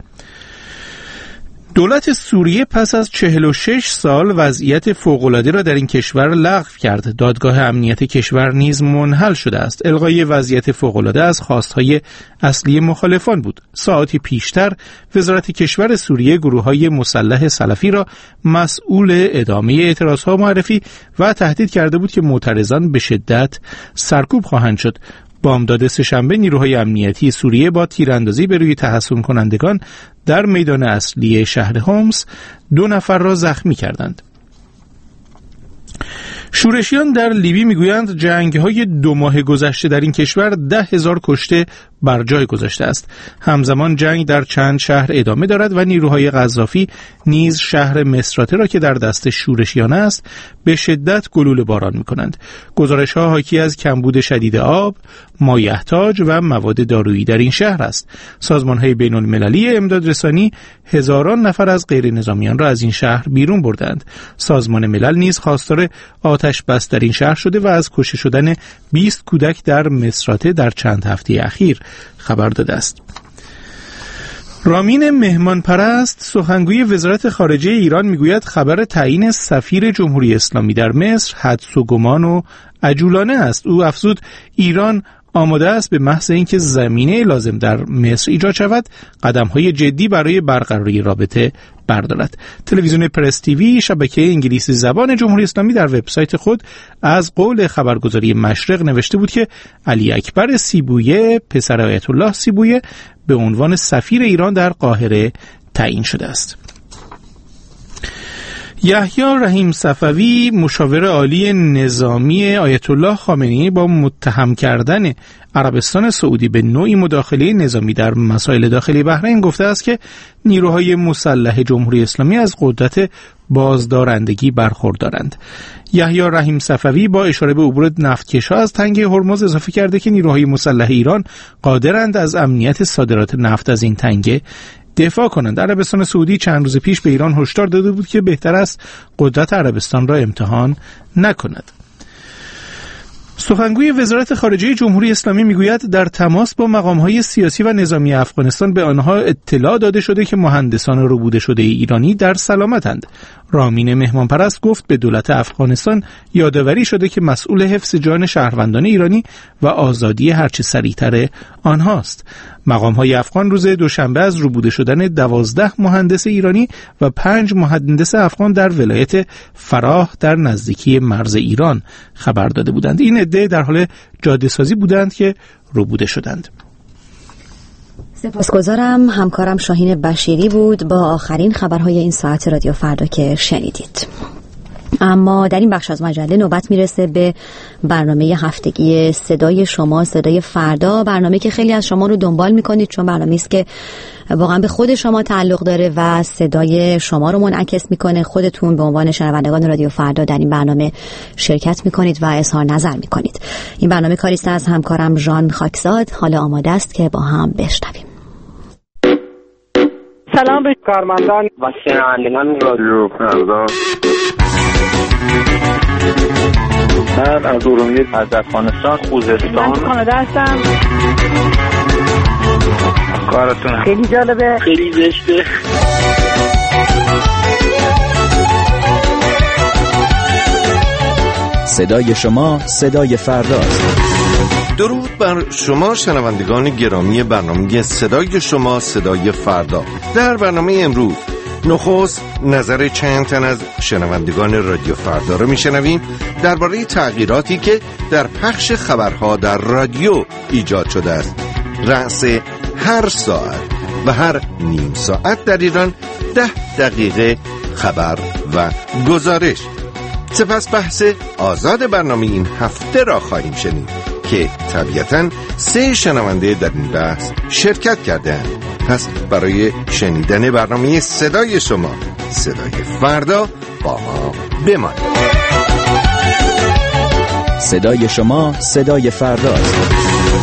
S2: دولت سوریه پس از چهل و شش سال وضعیت فوق‌العاده را در این کشور لغو کرد. دادگاه امنیت کشور نیز منحل شده است. الغای وضعیت فوق‌العاده از خواستهای اصلی مخالفان بود. ساعاتی پیشتر وزارت کشور سوریه گروه‌های مسلح سلفی را مسئول ادامه اعتراضها معرفی و تهدید کرده بود که معترضان به شدت سرکوب خواهند شد. بامداد سه‌شنبه نیروهای امنیتی سوریه با تیراندازی به روی تحصن کنندگان در میدان اصلی شهر هومس دو نفر را زخمی کردند. شورشیان در لیبی میگویند جنگ‌های دو ماه گذشته در این کشور ده هزار کشته بر جای گذاشته است. همزمان جنگ در چند شهر ادامه دارد و نیروهای قذافی نیز شهر مصراته را که در دست شورشیان است به شدت گلوله باران می‌کنند. گزارش‌ها حاکی از کمبود شدید آب، مایحتاج و مواد دارویی در این شهر است. سازمان‌های بین‌المللی امدادرسانی هزاران نفر از غیر نظامیان را از این شهر بیرون بردند. سازمان ملل نیز خواستار آتش بس در این شهر شده و از کشته شدن بیست کودک در مصراته در چند هفته اخیر خبر داده است. رامین مهمان پرست سخنگوی وزارت خارجه ایران میگوید خبر تعیین سفیر جمهوری اسلامی در مصر حدس و گمان و عجولانه است. او افزود ایران آماده است به محض اینکه زمینه لازم در مصر ایجاد شود قدم‌های جدی برای برقراری رابطه بردارد. تلویزیون پرس تیوی شبکه انگلیسی زبان جمهوری اسلامی در وبسایت خود از قول خبرگزاری مشرق نوشته بود که علی اکبر سیبویه پسر آیت الله سیبویه به عنوان سفیر ایران در قاهره تعیین شده است. یحیی رحیم صفوی مشاور عالی نظامی آیت الله خامنه‌ای با متهم کردن عربستان سعودی به نوعی مداخله نظامی در مسائل داخلی بحرین گفته است که نیروهای مسلح جمهوری اسلامی از قدرت بازدارندگی برخوردارند. یحیی رحیم صفوی با اشاره به عبور نفتکش‌ها از تنگه هرمز اضافه کرده که نیروهای مسلح ایران قادرند از امنیت صادرات نفت از این تنگه دفاع کنند. عربستان سعودی چند روز پیش به ایران هشدار داده بود که بهتر است قدرت عربستان را امتحان نکند. سخنگوی وزارت خارجه جمهوری اسلامی میگوید در تماس با مقام‌های سیاسی و نظامی افغانستان به آنها اطلاع داده شده که مهندسان ربوده شده ایرانی در سلامتند. رامین مهمان پرست گفت به دولت افغانستان یادآوری شده که مسئول حفظ جان شهروندان ایرانی و آزادی هرچه سریعتر آنهاست. مقام‌های افغان روز دوشنبه از ربوده شدن دوازده مهندس ایرانی و پنج مهندس افغان در ولایت فراه در نزدیکی مرز ایران خبر داده بودند. این عده در حال جاده‌سازی بودند که ربوده شدند.
S1: سپاسگزارم. همکارم شاهین بشیری بود با آخرین خبرهای این ساعت رادیو فردا که شنیدید. اما در این بخش از مجله نوبت میرسه به برنامه هفتگی صدای شما، صدای فردا، برنامه که خیلی از شما رو دنبال میکنید چون برنامه‌ای است که واقعا به خود شما تعلق داره و صدای شما رو منعکس میکنه. خودتون به عنوان شنوندگان رادیو فردا در این برنامه شرکت میکنید و اظهار نظر میکنید. این برنامه کاری است از همکارم ژان خاکزاد. حالا آماده است که با هم بشنویم.
S14: سلام به کارمندان و شنوندگان رادیو فردا.
S21: من از ارومیه از افغانستان خوزستان.
S14: من کانادا هستم.
S21: کارتون
S14: خیلی جالبه،
S21: خیلی زشته.
S22: صدای شما صدای فرداست.
S10: درود بر شما شنوندگان گرامی برنامه صدای شما صدای فردا. در برنامه امروز نخست نظر چند تن از شنوندگان رادیو فردا رو میشنویم درباره تغییراتی که در پخش خبرها در رادیو ایجاد شده است. رأس هر ساعت و هر نیم ساعت در ایران ده دقیقه خبر و گزارش. سپس بحث آزاد برنامه این هفته را خواهیم شنید که طبیعتاً سه شنونده در این بحث شرکت کردند. پس برای شنیدن برنامه صدای شما صدای فردا با ما بمانید.
S22: صدای شما صدای فرداست.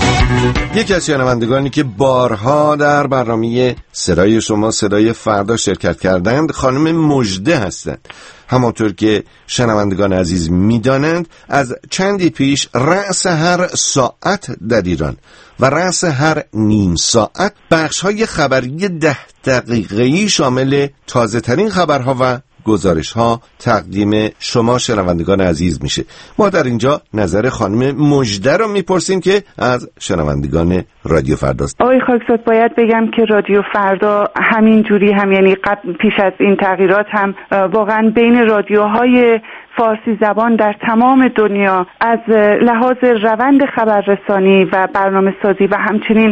S10: یکی از شنوندگانی که بارها در برنامه صدای شما صدای فردا شرکت کردند خانم مژده هستند. همانطور که شنوندگان عزیز می‌دانند از چندی پیش رأس هر ساعت در ایران و رأس هر نیم ساعت بخش‌های خبری ده دقیقه‌ای شامل تازه‌ترین خبرها و گزارش‌ها تقدیم شما شنوندگان عزیز میشه. ما در اینجا نظر خانم مژده رو میپرسیم که از شنوندگان رادیو فرداست.
S23: آقای خاکزاد باید بگم که رادیو فردا همین جوری هم یعنی قبل پیش از این تغییرات هم واقعا بین رادیوهای فارسی زبان در تمام دنیا از لحاظ روند خبررسانی و برنامه سازی و همچنین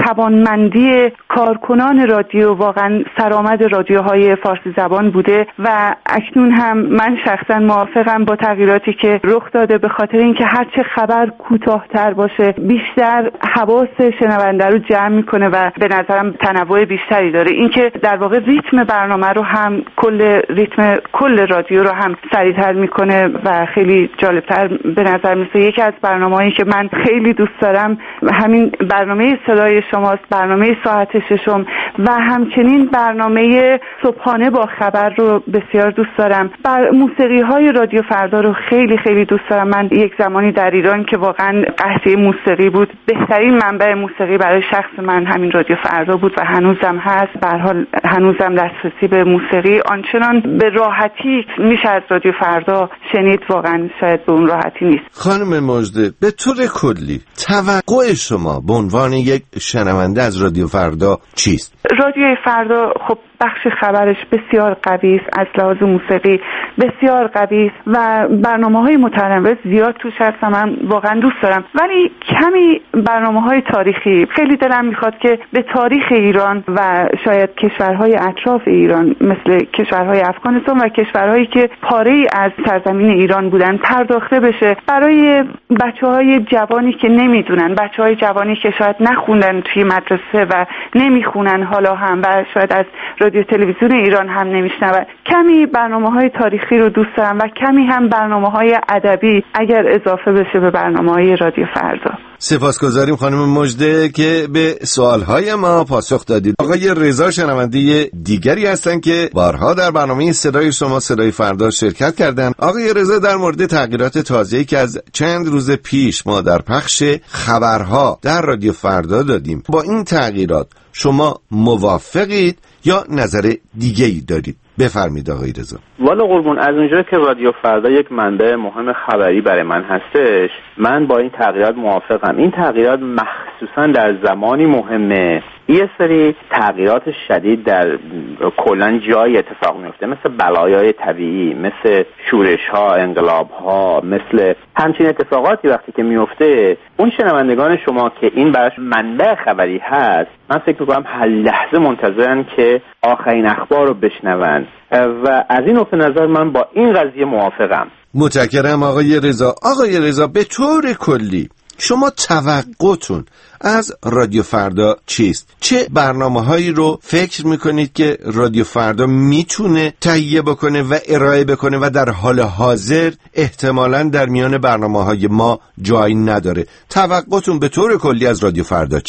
S23: توانمندی کارکنان رادیو واقعا سرآمد رادیوهای فارسی زبان بوده و اکنون هم من شخصا موافقم با تغییراتی که رخ داده، به خاطر اینکه هرچه خبر کوتاه‌تر باشه بیشتر حواس شنونده رو جمع میکنه و به نظرم تنوع بیشتری داره. اینکه در واقع ریتم برنامه رو هم کل ریتم کل رادیو رو هم سریعتر میکنه و خیلی جالبتر به نظر میسه. یکی از برنامه‌هایی که من خیلی دوست دارم همین برنامه صدای شماست، برنامه ساعت ششم و همچنین برنامه صبحانه با خبر رو بسیار دوست دارم. بر موسیقی های رادیو فردا رو خیلی خیلی دوست دارم. من یک زمانی در ایران که واقعا قحطی موسیقی بود، بهترین منبع موسیقی برای شخص من همین رادیو فردا بود و هنوزم هست. به هر حال هنوزم دسترسی به موسیقی آنچنان به راحتی میشه از رادیو فردا شنید، واقعا شاید به اون راحتی نیست.
S10: خانم مژده، به طور کلی توقع شما به عنوان یک شنونده از رادیو فردا چیست؟
S23: رادیو فردا خب بخش خبرش بسیار قوی است، از لحاظ موسیقی بسیار قوی است و برنامه‌های متنوع زیاد توش هست. من واقعا دوست دارم، ولی کمی برنامه‌های تاریخی خیلی دلم میخواد که به تاریخ ایران و شاید کشورهای اطراف ایران مثل کشورهای افغانستان و کشورهایی که پاره‌ای از سرزمین ایران بودن پرداخته بشه، برای بچه‌های جوانی که نمیدونن، بچه‌های جوانی که شاید نخوندن توی مدرسه و نمیخونن حالا هم و شاید از رادیو تلویزیون ایران هم نمیشنون. کمی برنامه‌های تاریخی رو دوست دارم و کمی هم برنامه‌های ادبی اگر اضافه بشه به برنامه‌های رادیو فردا.
S10: سپاسگزاریم خانم مژده که به سوالهای ما پاسخ دادید. آقای رضا شنونده دیگری هستن که بارها در برنامه صدای شما صدای فردا شرکت کردن. آقای رضا در مورد تغییرات تازه‌ای که از چند روز پیش ما در پخش خبرها در رادیو فردا دادیم، با این تغییرات شما موافقید یا نظر دیگه‌ای دارید؟ بفرمایید آقای رضا.
S21: والا قربون، از اونجایی که رادیو فردا یک منبع مهم خبری برای من هستش، من با این تغییرات موافقم. این تغییرات مخصوصا در زمانی مهمه. یه سری تغییرات شدید در کلن جای اتفاق میفته، مثل بلایای طبیعی، مثل شورش ها، انقلاب ها، مثل همچین اتفاقاتی وقتی که میفته، اون شنوندگان شما که این براش منبع خبری هست، من فکر میکنم هر لحظه منتظرن که آخرین اخبار رو بشنون و از این نقطه نظر من با این قضیه موافقم.
S10: متشکرم آقای رضا. آقای رضا، به طور کلی شما توقعتون از رادیو فردا چیست؟ چه برنامه‌هایی رو فکر میکنید که رادیو فردا میتونه تهیه بکنه و ارائه بکنه و در حال حاضر احتمالاً در میان برنامه‌های ما جایی نداره؟ توقعتون به طور کلی از رادیو فردا چیه؟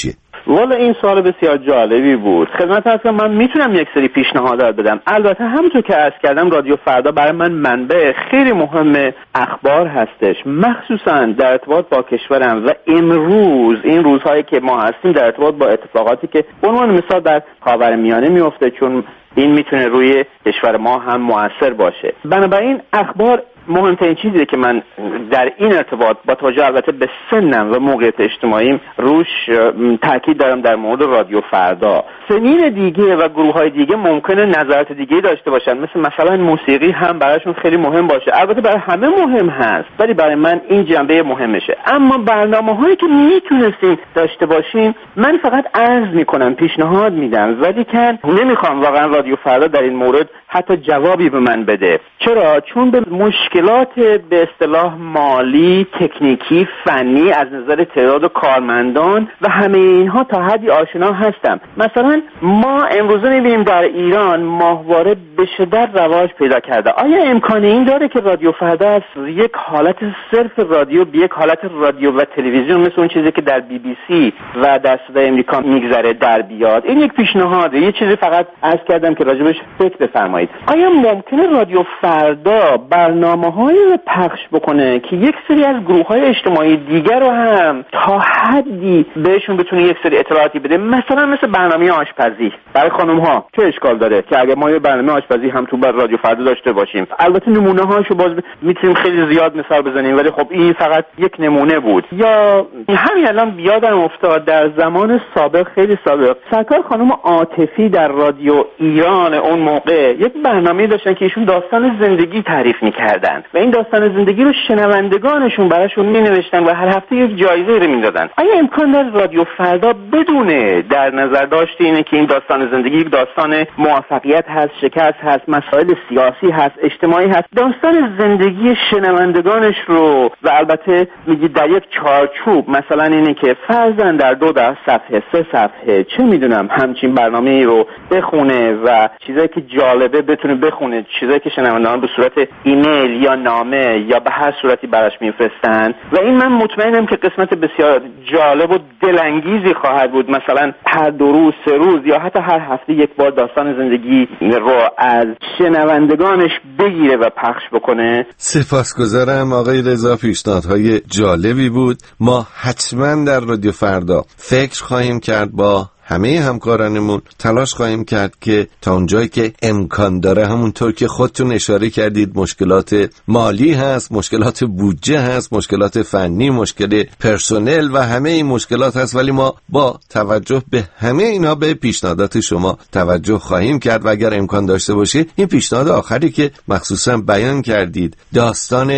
S21: والا این سوال بسیار جالبی بود. خدمت هستم، من میتونم یک سری پیشنهادات بدم. البته همونطور که عرض کردم رادیو فردا برای من منبع خیلی مهم اخبار هستش، مخصوصا در ارتباط با کشورم و امروز این روزهایی که ما هستیم در ارتباط با اتفاقاتی که به عنوان مثال در خاورمیانه میفته، چون این میتونه روی کشور ما هم مؤثر باشه. بنابراین اخبار مهمترین چیزیه که من در این ارتباط با توجه البته به سنم و موقعیت اجتماعیم روش تاکید دارم در مورد رادیو فردا. سنین دیگه و گروه‌های دیگه ممکنه نظرات دیگه داشته باشن، مثل مثلا موسیقی هم براشون خیلی مهم باشه. البته برای همه مهم هست، ولی برای من این جنبه مهمشه. اما برنامه‌هایی که میتونستیم داشته باشیم، من فقط عرض میکنم، پیشنهاد میدم، ولی که نمیخوام واقعا رادیو فردا در این مورد حتی جوابی به من بده. چرا؟ چون به مشکلات به اصطلاح مالی، تکنیکی، فنی از نظر تعداد کارمندان و همه اینها تا حدی آشنا هستم. مثلا ما امروزه می‌بینیم در ایران ماهواره به شدت رواج پیدا کرده. آیا امکان این داره که رادیو فردا از یک حالت صرف رادیو به یک حالت رادیو و تلویزیون مثل اون چیزی که در بی بی سی و در صدای امریکا میگذره در بیاد؟ این یک پیشنهاده، یه چیزی فقط عرض کردم که راجبش فکر بفرمایید. آیا ممکنه رادیو فردا برنامه‌هایی رو پخش بکنه که یک سری از گروه‌های اجتماعی دیگر رو هم تا حدی بهشون بتونه یک سری اطلاعاتی بده؟ مثلا مثل برنامه آشپزی برای خانم‌ها. چه اشکال داره که اگه ما یه برنامه آشپزی هم تو بر رادیو فردا داشته باشیم؟ البته نمونه‌هاشو باز میتونیم خیلی زیاد مثال بزنیم، ولی خب این فقط یک نمونه بود. یا همین الان بیادم افتاد در زمان سابق، خیلی سابق، سرکار خانم عاطفی در رادیو ایران اون موقع یک برنامه داشتن که ایشون داستان زندگی تعریف می‌کردن و این داستان زندگی رو شنوندگانشون براشون می‌نوشتن و هر هفته یک جایزه رو می‌دادن. آیا امکان داره رادیو فردا بدونه در نظر داشته اینه که این داستان زندگی یک داستان موفقیت هست، شکست هست، مسائل سیاسی هست، اجتماعی هست، داستان زندگی شنوندگانش رو و البته میگی در یک چارچوب، مثلا اینه که فرضاً در دو در صفحه، سه صفحه، چه میدونم، همچین برنامه‌ای رو بخونه و چیزایی که جالبه بتونه بخونه، چیزایی که شنوندگان به صورت ایمیل یا نامه یا به هر صورتی براش میفرستن. و این من مطمئنم که قسمت بسیار جالب و دلانگیزی خواهد بود. مثلا هر دو روز، سه روز یا حتی هر هفته یک بار داستان زندگی رو از شنوندگانش بگیره و پخش بکنه.
S10: سپاسگزارم آقای رضا، پیشنهادهای جالبی بود. ما حتما در رادیو فردا فکر خواهیم کرد، با همه همکارانمون تلاش خواهیم کرد که تا اونجایی که امکان داره، همونطور که خودتون اشاره کردید، مشکلات مالی هست، مشکلات بودجه هست، مشکلات فنی، مشکل پرسنل و همه این مشکلات هست، ولی ما با توجه به همه اینا به پیشنهادات شما توجه خواهیم کرد و اگر امکان داشته باشه این پیشنهاد آخری که مخصوصا بیان کردید، داستان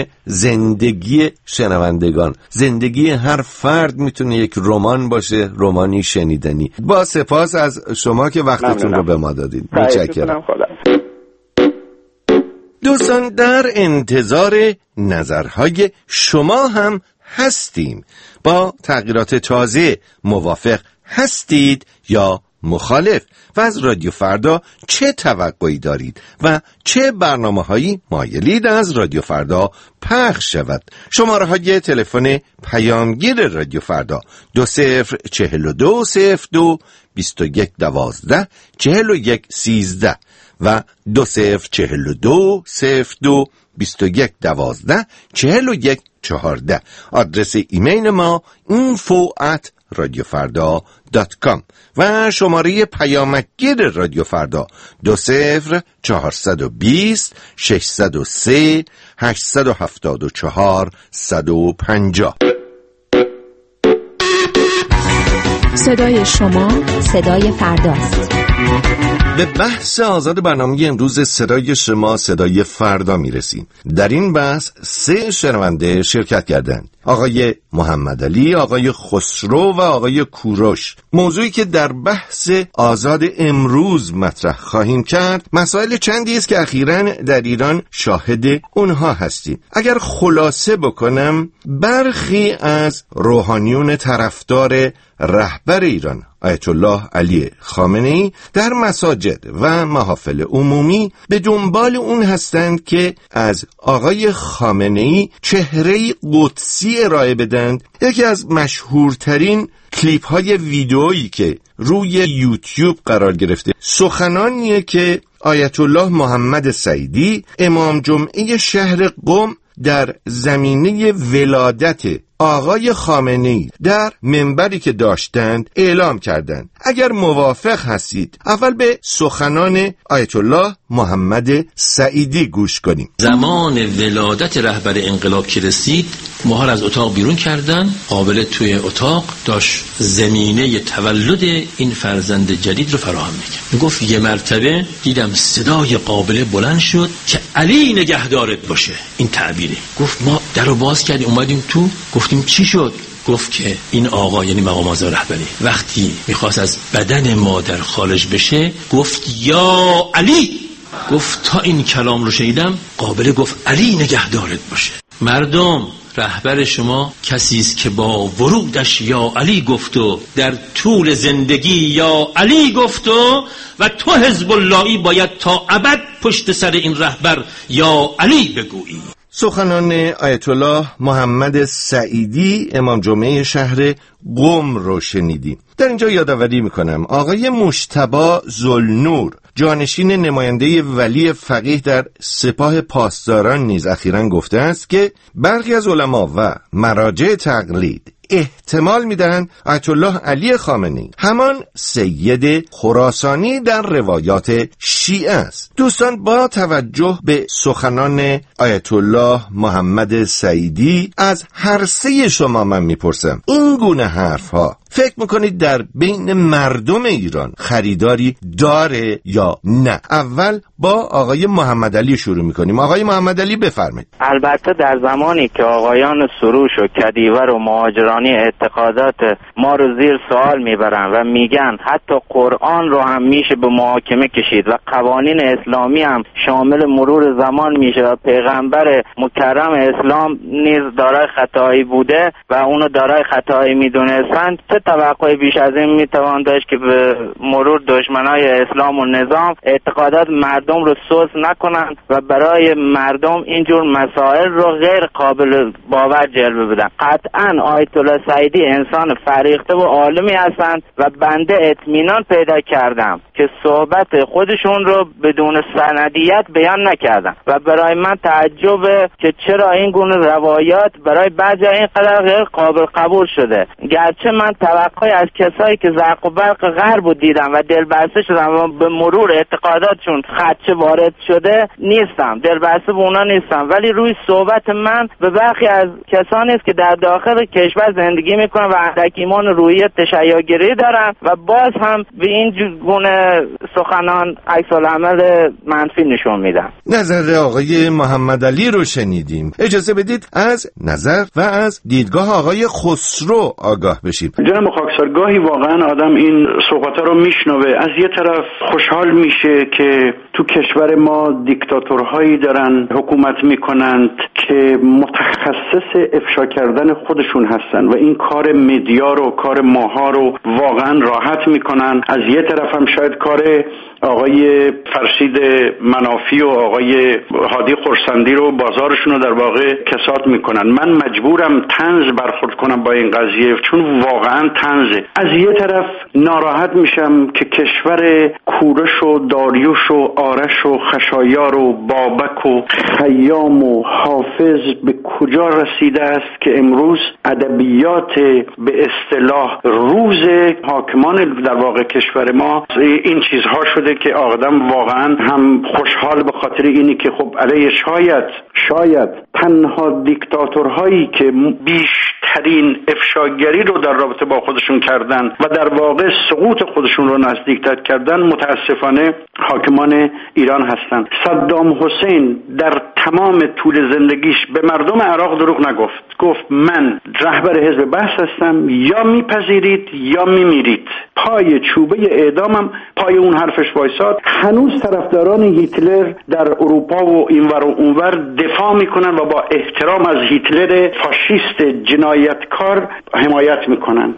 S10: زندگی شنوندگان، زندگی هر فرد میتونه یک رمان باشه، رمانی شنیدنی. با سپاس از شما که وقتتون رو به ما دادید. متشکرم. دوستان، در انتظار نظرهای شما هم هستیم. با تغییرات تازه موافق هستید یا مخالف؟ و از رادیو فردا چه توقعی دارید و چه برنامه‌هایی مایلید از رادیو فردا پخش شود؟ شماره های تلفن پیامگیر رادیو فردا دو صفر چهل و دو صفر دو بیست و یک دوازده چهل و یک سیزده و دو صفر چهل و دو صفر دو بیست و یک دوازده چهل و یک چهارده. آدرس ایمیل ما اینفو ات رادیو فردا دات کام و شماره پیامگیر رادیو فردا دو صفر چهارصد و بیست ششصد و سه هشتصد و هفتاد و چهار صد و پنجاه.
S6: صدای شما صدای فرداست.
S10: به بحث آزاد برنامه امروز صدای شما صدای فردا میرسیم. در این بحث سه شنونده شرکت کردند: آقای محمد علی، آقای خسرو و آقای کوروش. موضوعی که در بحث آزاد امروز مطرح خواهیم کرد مسائل چندی است که اخیراً در ایران شاهد اونها هستیم. اگر خلاصه بکنم، برخی از روحانیون طرفدار رهبر ایران آیت الله علی خامنه‌ای در مساجد و محافل عمومی به دنبال اون هستند که از آقای خامنه‌ای چهره قدسی ارائه بدند. یکی از مشهورترین کلیپ های ویدئویی که روی یوتیوب قرار گرفته سخنانیه که آیت الله محمد سعیدی امام جمعه شهر قم در زمینه ولادت آقای خامنه‌ای در منبری که داشتند اعلام کردند. اگر موافق هستید اول به سخنان آیت الله محمد سعیدی گوش کنیم.
S4: زمان ولادت رهبر انقلاب که رسید ما از اتاق بیرون کردن، قابل توی اتاق داشت زمینه تولد این فرزند جدید رو فراهم می‌کرد. میگفت یه مرتبه دیدم صدای قابل بلند شد که علی نگهدارت باشه. این تعبیره. گفت ما درو باز کردیم اومدیم تو، گفتیم چی شد؟ گفت که این آقا یعنی مقام اعظم رهبری وقتی میخواست از بدن مادر خارج بشه گفت یا علی. گفت تا این کلام رو شنیدم قابل گفت علی نگهدارت باشه. مردم، رهبر شما کسی است که با ورودش یا علی گفت و در طول زندگی یا علی گفت و و تو حزب اللهی باید تا ابد پشت سر این رهبر یا علی بگویی.
S10: سخنان آیت الله محمد سعیدی امام جمعه شهر قم رو شنیدیم. در اینجا یادآوری میکنم آقای مجتبی ذوالنور جانشین نماینده ولی فقیه در سپاه پاسداران نیز اخیراً گفته است که برخی از علما و مراجع تقلید احتمال میدن آیت الله علی خامنه‌ای همان سید خراسانی در روایات شیعه است. دوستان، با توجه به سخنان آیت الله محمد سعیدی از هر سه شما من میپرسم این گونه حرف ها فکر میکنید در بین مردم ایران خریداری داره یا نه؟ اول با آقای محمد علی شروع میکنیم. آقای محمد علی بفرمایید.
S16: البته در زمانی که آقایان سروش و کدیور و مهاجرانی اعتقادات ما رو زیر سوال میبرن و میگن حتی قرآن رو هم میشه به محاکمه کشید و قوانین اسلامی هم شامل مرور زمان میشه و پیغمبر مکرم اسلام نیز دارای خطایی بوده و اونو دارای خطایی میدونستند، چه توقعی بیش از این میتوان داشت که به مرور دشمنای اسلام و نظام اعتقادات مردم رو سوس نکنند و برای مردم اینجور مسائل رو غیر قابل باور جلوه بدن. قطعا آیت الله سعیدی انسان فریخته و عالمی هستند و بنده اطمینان پیدا کردم که صحبت خودشون رو بدون سندیت بیان نکردن و برای من تعجبه که چرا این گونه روایات برای بعضی اینقدر غیر قابل قبول شده. گرچه من توقعی از کسایی که زرق و برق غرب رو دیدم و دلبسته شدم و به مرور اعتقاداتشون خدشه وارد شده نیستم، دلبسته به اونا نیستم، ولی روی صحبت من به برخی از کسانی است که در داخل کشور زندگی میکنن و اندک ایمان روحی تشیع‌گری دارن و باز هم به این گونه سخنان عکس العمل منفی نشون میدن.
S10: نظر آقای محمد علی رو شنیدیم. اجازه بدید از نظر و از دیدگاه آقای خسرو آگاه بشیم.
S5: جناب خاکسارگاهی واقعا آدم این صحبت‌ها رو میشنوه، از یه طرف خوشحال میشه که تو کشور ما دیکتاتورهایی دارن حکومت میکنند که متخصص افشا کردن خودشون هستن و این کار مدیا رو، کار ماها رو واقعا راحت میکنن. از یه طرف هم شاید کار آقای فرشید منافی و آقای هادی خرسندی رو، بازارشون رو در واقع کساد میکنن. من مجبورم طنز برخورد کنم با این قضیه چون واقعا طنزه. از یه طرف ناراحت میشم که کشور کوروش و داریوش و آرش و خشایار و بابک و خیام و حافظ به کجا رسیده است که امروز ادبیات به اصطلاح روز حاکمان در واقع کشور ما این چیزها شده که آدم واقعا هم خوشحال به خاطر اینی که خب علیه شاید شاید تنها دیکتاتورهایی که بیشترین افشاگری رو در رابطه با خودشون کردن و در واقع سقوط خودشون رو نزدیکتر کردن متاسفانه حاکمان ایران هستند. صدام حسین در تمام طول زندگیش به مردم عراق دروغ نگفت. گفت من رهبر حزب بحث هستم، یا میپذیرید یا میمیرید. پای چوبه اعدامم پای اون حرفش وایساد. هنوز طرفداران هیتلر در اروپا و اینور و اونور دفاع میکنن و با احترام از هیتلر فاشیست جنایتکار حمایت میکنن.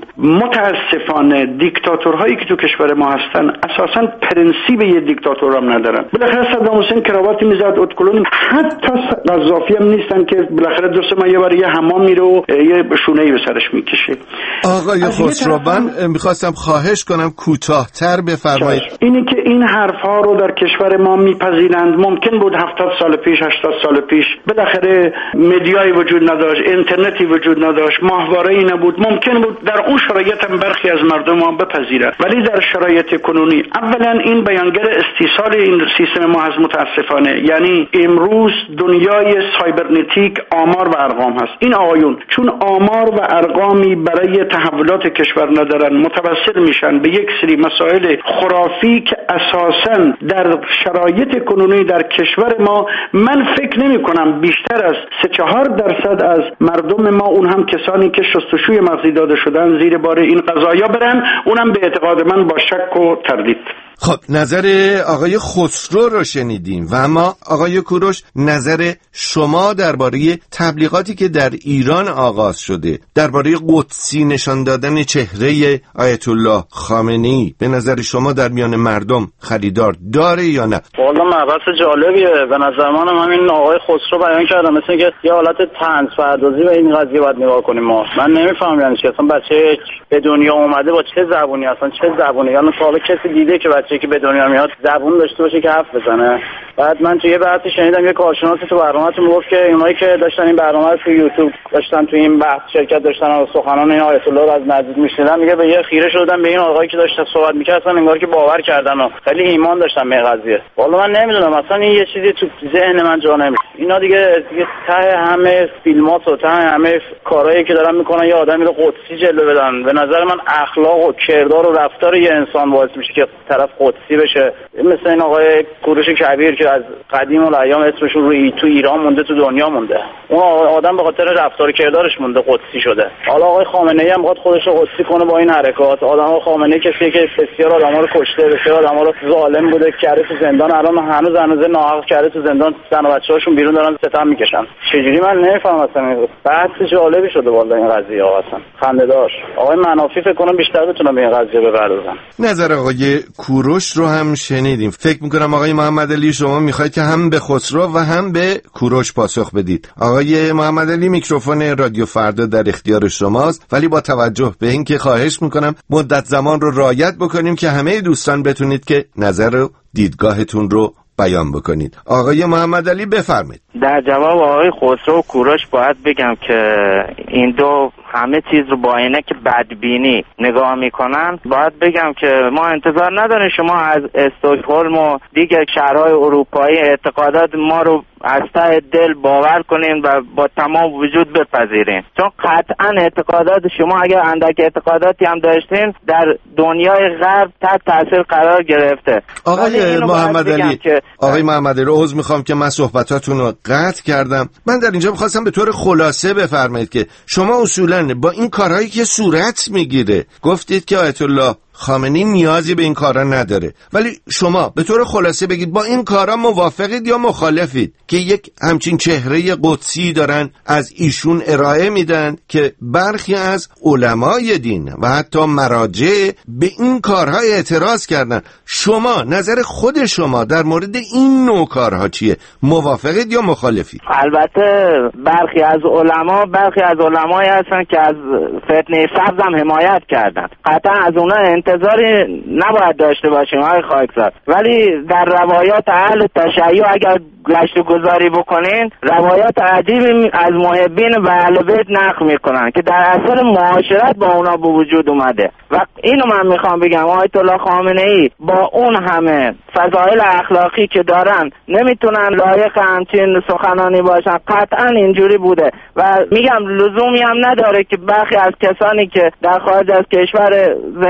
S5: متاسفانه دیکتاتورهایی که تو کشور ما هستن اساساً پرنسیب یه دیکتاتور هم ندارن. بالاخره صدام حسین کراواتی میزد اتکلون، حتی قذافی هم نیستن که بالاخره دو سه ماه یه بار یه حمام میره و یه شونه‌ای به سرش میکشه.
S10: آقای خسرو من میخواستم خواهش کنم کوتاه‌تر بفرمایید.
S5: اینی که این حرف‌ها رو در کشور ما میپذیرند ممکن بود هفتاد سال پیش، هشتاد سال پیش. بالاخره مدیایی وجود نداشت، اینترنتی وجود نداشت، ماهواره‌ای نبود. ممکن بود در اون شرایط هم برخی از مردم ما بپذیرن، ولی در شرایط کنونی اولا این بیانگر استیصال این سیستم ما هست متاسفانه. یعنی امروز دنیای سایبرنتیک آمار و ارقام هست. این آقایون چون آمار و ارقامی برای تحولات کشور ندارن، متوسل میشن به یک سری مسائل خرافی که اساساً در شرایط کنونی در کشور ما من فکر نمی کنم بیشتر از سه چهار درصد از مردم ما، اون هم کسانی که شستشوی مغزی داده شدن، زیر بار این قضایا برن، اونم به اعتقاد من با شک و تردید.
S10: خب نظر آقای خسرو رو شنیدیم و اما آقای کوروش نظر شما درباره تبلیغاتی که در ایران آغاز شده درباره قدسی نشان دادن چهره آیت الله خامنه‌ای به نظر شما در میان مردم خریدار داره یا نه؟
S3: والا مبحث جالبیه. به نظر من همین آقای خسرو بیان کرده مثل اینکه یه حالت طنز پردازی به این قضیه باید نگاه کنیم. ما من نمیفهمم یعنی که اصلا بچه به دنیا اومده با چه زبونی، اصلا چه زبونی، یعنی تا حالا کسی دیده که بچه‌ای که به دنیا میاد زبون داشته باشه که حرف بزنه؟ بعد من توی یه بحثی شنیدم یه کارشناسی تو برنامه‌تون گفت که اونایی که داشتن این برنامه رو تو یوتیوب داشتن تو این بحث شرکت داشتن و سخنان این آیت الله رو از نزدیک میشنیدن، میگه به یه خیره شدن به این آقایی که داشت صحبت می‌کرد، اصلا انگار که باور کردن و خیلی ایمان داشتن به قضیه. والا من نمیدونم اصلا این یه چیزی تو ذهن من جا نمیشه. اینا دیگه دیگه ته همه فیلمات و ته همه کارهایی که دارن میکنن یه آدمی رو قدسی جلوه بدن. به نظر من اخلاق و کردار و رفتار یه انسان باعث میشه که طرف قدسی بشه. مثل این آقای کوروش کبیر که از قدیم الایام اسمشون روی تو ایران مونده، تو دنیا مونده. اون آدم به خاطر رفتار کردارش مونده، قدسی شده. حالا آقای خامنه‌ای هم میخواد خودش رو قدسی کنه با این حرکات. آدم خامنه‌ای کسی که بسیار آدما رو کشته، بسیار آدما رو ظالم بوده، کرده تو زندان، الان هنوز هنوز ناحق کرده تو زندان، زن و بچه‌هاشون بیرون دارن ستم میکشن. چجوری من نمیفهمم اصلا. بحث جالبی شده والله این قضیه اصلا. خنده‌دار. آقای منافی فکر کنم بیشتر بتونن به این قضیه بپردازن.
S10: نظر آقای کوروش رو هم شنیدیم. فکر میکنم آقای محمد علی شما میخواید که هم به خسرو و هم به کوروش پاسخ بدید. آقای محمد علی میکروفون رادیو فردا در اختیار شماست، ولی با توجه به اینکه خواهش میکنم مدت زمان رو رعایت بکنیم که همه دوستان بتونید که نظر و دیدگاهتون رو بیان بکنید. آقای محمد علی بفرمایید.
S7: در جواب آقای خسرو و کوروش باید بگم که این دو همه چیز رو با عینک بدبینی نگاه میکنن. باید بگم که ما انتظار نداریم شما از استکهلم و دیگر شهرهای اروپایی اعتقادات ما رو از ته دل باور کنین و با تمام وجود بپذیرین، چون قطعا اعتقادات شما اگر اندک اعتقاداتی هم داشتین در دنیای غرب تحت تاثیر قرار گرفته.
S10: آقای محمد علی که... آقای محمد علی عذر میخوام که من صحبتاتون رو قطع کردم. من در اینجا میخواستم به طور خلاصه بفرمایید که شما اصولا با این کارهایی که صورت میگیره گفتید که آیت الله خامنه‌ای نیازی به این کارا نداره، ولی شما به طور خلاصه بگید با این کارا موافقید یا مخالفید که یک همچین چهره قدسی دارن از ایشون ارائه میدن که برخی از علمای دین و حتی مراجع به این کارها اعتراض کردن. شما نظر خود شما در مورد این نوع کارها چیه؟ موافقید یا مخالفید؟
S7: البته برخی از علما برخی از علمایی هستن که از فتنه سبز هم حمایت کردن. قطعا از اونها انتظاری نباید داشته باشیم های خاکزاد، ولی در روایات اهل تشیع اگر گشت گذاری بکنین روایات عجیبی از محبین و اهل بیت نقل میکنن که در اصل معاشرت با اونا به وجود اومده. و اینو من میخوام بگم آیت الله خامنه‌ای با اون همه فضایل اخلاقی که دارن نمیتونن لایق همچین سخنانی باشن. قطعا اینجوری بوده و میگم لزومی هم نداره که برخی از کسانی که در خارج از کشور زندگی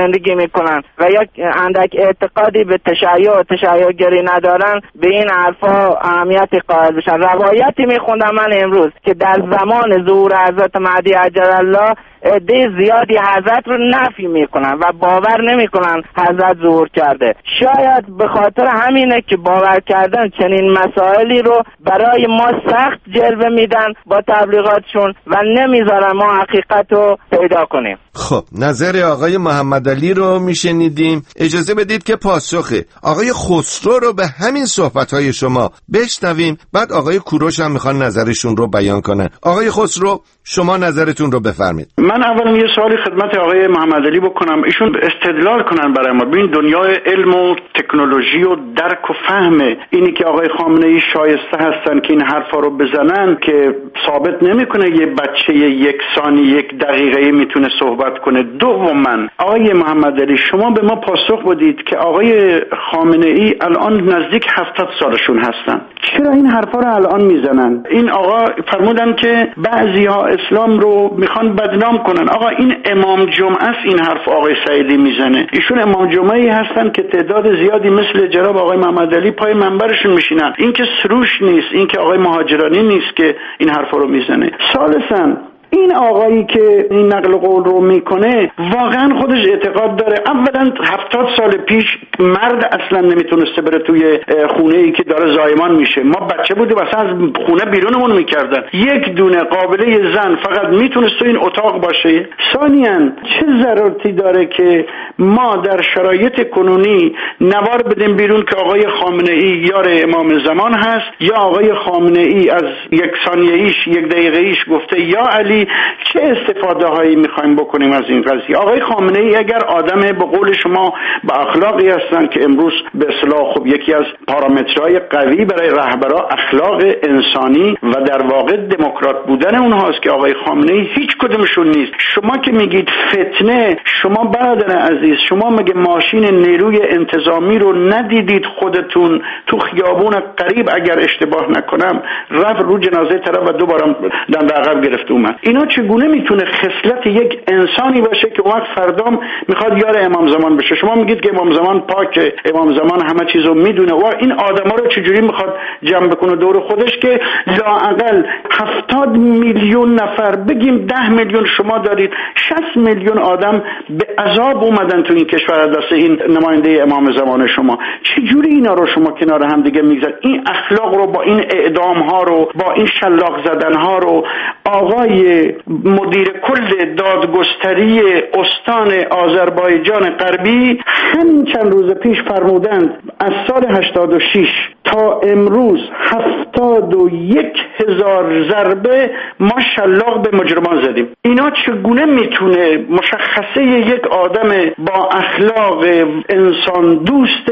S7: میکنن و یک اندک اعتقادی به تشیع و تشیعگری ندارن به این حرفا اهمیتی قائل بشن. روایتی میخوندم من امروز که در زمان ظهور حضرت مهدی عجل الله عده زیادی حضرت رو نفی میکنن و باور نمیکنن حضرت ظهور کرده. شاید به خاطر همینه که باور کردن چنین مسائلی رو برای ما سخت جلوه میدن با تبلیغاتشون و نمیذارن ما حقیقت رو پیدا کنیم.
S10: خب نظر آقای محمد علی رو میشنیدیم. اجازه بدید که پاسخ آقای خسرو رو به همین صحبت‌های شما بشنویم، بعد آقای کوروش هم میخوان نظرشون رو بیان کنن. آقای خسرو شما نظرتون رو بفرمایید.
S5: من اول یه سوالی خدمت آقای محمد علی بکنم، ایشون استدلال کنن برای ما. ببین دنیای علم و تکنولوژی و درک و فهم اینی که آقای خامنه ای شایسته هستن که این حرفا رو بزنن که ثابت نمیکنه یه بچه یک ثانیه یک دقیقه میتونه صحبت کنه. دوما آقای محمد علی شما به ما پاسخ بدید که آقای خامنه ای الان نزدیک هفتاد سالشون هستن، چرا این حرفا رو الان میزنن؟ این آقا فرمودن که بعضی‌ها اسلام رو میخوان بدنام کنن. آقا این امام جمعه است این حرف آقای سعیدی میزنه. ایشون امام جمعه‌ای هستن که تعداد زیادی مثل جناب آقای محمد علی پای منبرشون میشینن. این که سروش نیست، این که آقای مهاجرانی نیست که این حرفا رو میزنه. ثالثاً این آقایی که این نقل قول رو میکنه واقعا خودش اعتقاد داره اولا هفتاد سال پیش مرد اصلا نمیتونسته بره توی خونه ای که داره زایمان میشه. ما بچه بودیم اصلا از خونه بیرونمون میکردن. یک دونه قابله زن فقط میتونست تو این اتاق باشه. ثانیاً چه ضرورتی داره که ما در شرایط کنونی نوار بدیم بیرون که آقای خامنه ای یار امام زمان هست یا آقای خامنه ای از یک ثانیه ایش یک دقیقه ایش گفته یا علی. چه استفاده هایی میخوایم بکنیم از این قضیه؟ آقای خامنه ای اگر آدم به قول شما با اخلاقی هستن که امروز به اصطلاح خب یکی از پارامترهای قوی برای رهبرا اخلاق انسانی و در واقع دموکرات بودن اونهاست که آقای خامنه ای هیچ کدومشون نیست. شما که میگید فتنه، شما برادر عزیز شما مگه ماشین نیروی انتظامی رو ندیدید خودتون تو خیابون قریب اگر اشتباه نکنم رفت رو جنازه طرف و دوباره دند عقب گرفت اومد؟ اینا چگونه میتونه خصلت یک انسانی باشه که وقت فردام میخواد یار امام زمان بشه؟ شما میگید که امام زمان پاکه، امام زمان همه چیزو میدونه و این آدما رو چجوری میخواد جمع بکنه دور خودش که لااقل هفتاد میلیون نفر بگیم ده میلیون شما دارید شصت میلیون آدم به عذاب اومدن تو این کشور دست این نماینده امام زمان شما. چجوری اینا رو شما کنار هم دیگه میگذارید؟ این اخلاق رو با این اعدام ها رو با این شلاق زدن ها رو آقای مدیر کل دادگستری استان آذربایجان غربی همین چند روز پیش فرمودند از سال هشتاد و شش تا امروز هفتاد و یک هزار ضربه ما شلاق به مجرمان زدیم. اینا چگونه میتونه مشخصه یک آدم با اخلاق انسان دوست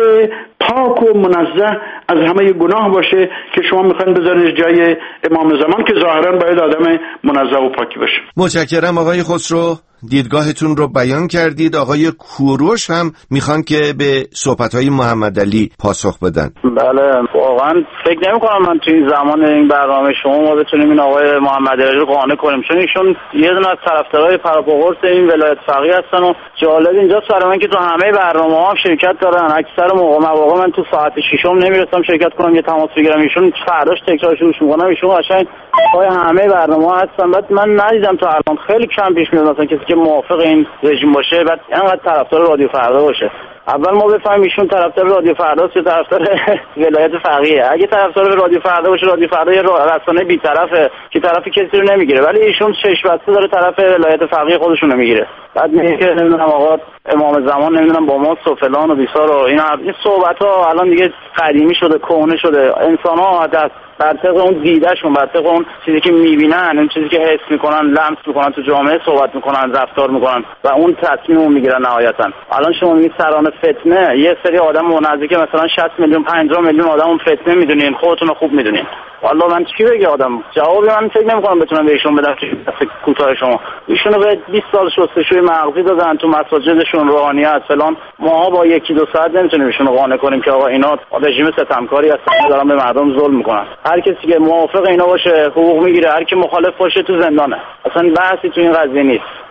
S5: پاک و منزه از همه گناه باشه که شما میخواین بذارید جای امام زمان که ظاهرا باید آدم منزه و پاکی باشه؟
S10: متشکرم آقای خسرو، دیدگاهتون رو بیان کردید. آقای کوروش هم میخوان که به صحبت‌های محمد علی پاسخ بدن.
S3: بله واقعا فکر نمی‌کنم من توی زمان این برنامه شما ما بتونیم این آقای محمد علی رو قانع کنیم، چون ایشون یه دونه از طرفدارای پروپاگورس این ولایت فقیه هستن و جالب اینجاست برای من که تو همه برنامه‌ها هم شرکت دارن. اکثر موقع مواقع من تو ساعت ششم نمیرسم شرکت کنم یه تماس بگیرم، ایشون فرداش تکرارش روش می‌کنم. ایشون قشنگ پای همه برنامه‌ها هستن. بعد من ندیدم تا الان خیلی کم پیش میاد مثلا کسی که موافق این رژیم باشه بعد اینقدر طرفدار رادیو فردا باشه. اول ما بفهمیم ایشون طرفدار رادیو فرداست یا طرفدار ولایت فقیه. اگه طرفدار رادیو فردا باشه، رادیو فردا یه رسانه بی‌طرفه که طرف کسی رو نمیگیره، ولی ایشون چشم بسته داره طرف ولایت فقیه خودشون رو میگیره. بعد میگه که نمیدونم آقا امام زمان نمیدونم با ما و فلان و بیسار و اینا. این صحبت‌ها الان دیگه قدیمی شده، کهنه شده. انسان‌ها دست بر طبق اون دیدهشون، بر طبق اون چیزی که میبینن، اون چیزی که حس میکنن، لمس میکنن تو جامعه صحبت میکنن، رفتار میکنن و اون تصمیم رو میگیرن نهایتا. الان شما میگید سران فتنه، یه سری آدم نزدیک مثلا شصت میلیون پنجاه میلیون آدم اون فتنه میدونین، خودتون رو خوب میدونین. والله من چی بگم آدم جوابی من فکر نمیکنم بتونم بهشون بدم که کوتاه شما ایشونو به بیست سال شستشوی مغزی دادن تو مساجدشون، روحانیت فلان. ما با یکی دو ساعت نمیتونیم ایشونو قانع کنیم که آقا اینا رژیم ستمکاری هستن دارن به مردم ظلم میکنن. هر کسی که موافق اینا باشه حقوق میگیره، هر کی مخالف باشه تو زندانه. اصلا بحثی تو این قضیه نیست.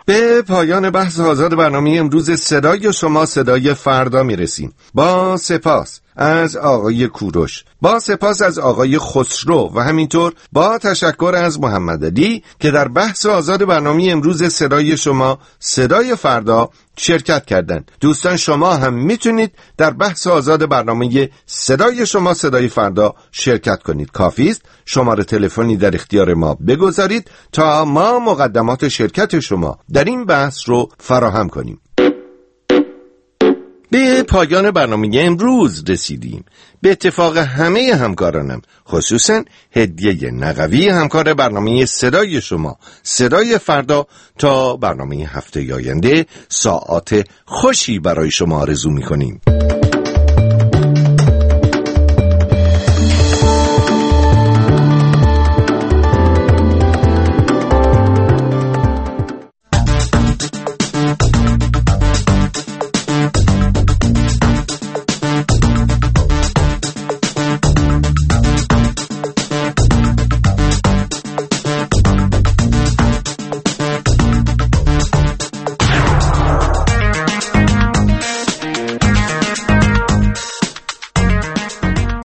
S10: به پایان بحث آزاد برنامه امروز صدای شما صدای فردا میرسیم. با سپاس از آقای کوروش، با سپاس از آقای خسرو و همینطور با تشکر از محمد علی که در بحث آزاد برنامه امروز صدای شما صدای فردا شرکت کردند. دوستان شما هم میتونید در بحث آزاد برنامه صدای شما صدای فردا شرکت کنید. کافی است شماره تلفنی در اختیار ما بگذارید تا ما مقدمات شرکت شما در این بحث رو فراهم کنیم. به پایان برنامه امروز رسیدیم. به اتفاق همه همکارانم، خصوصا هدیه نقوی همکار برنامه صدای شما صدای فردا، تا برنامه هفته آینده ساعات خوشی برای شما آرزو می‌کنیم.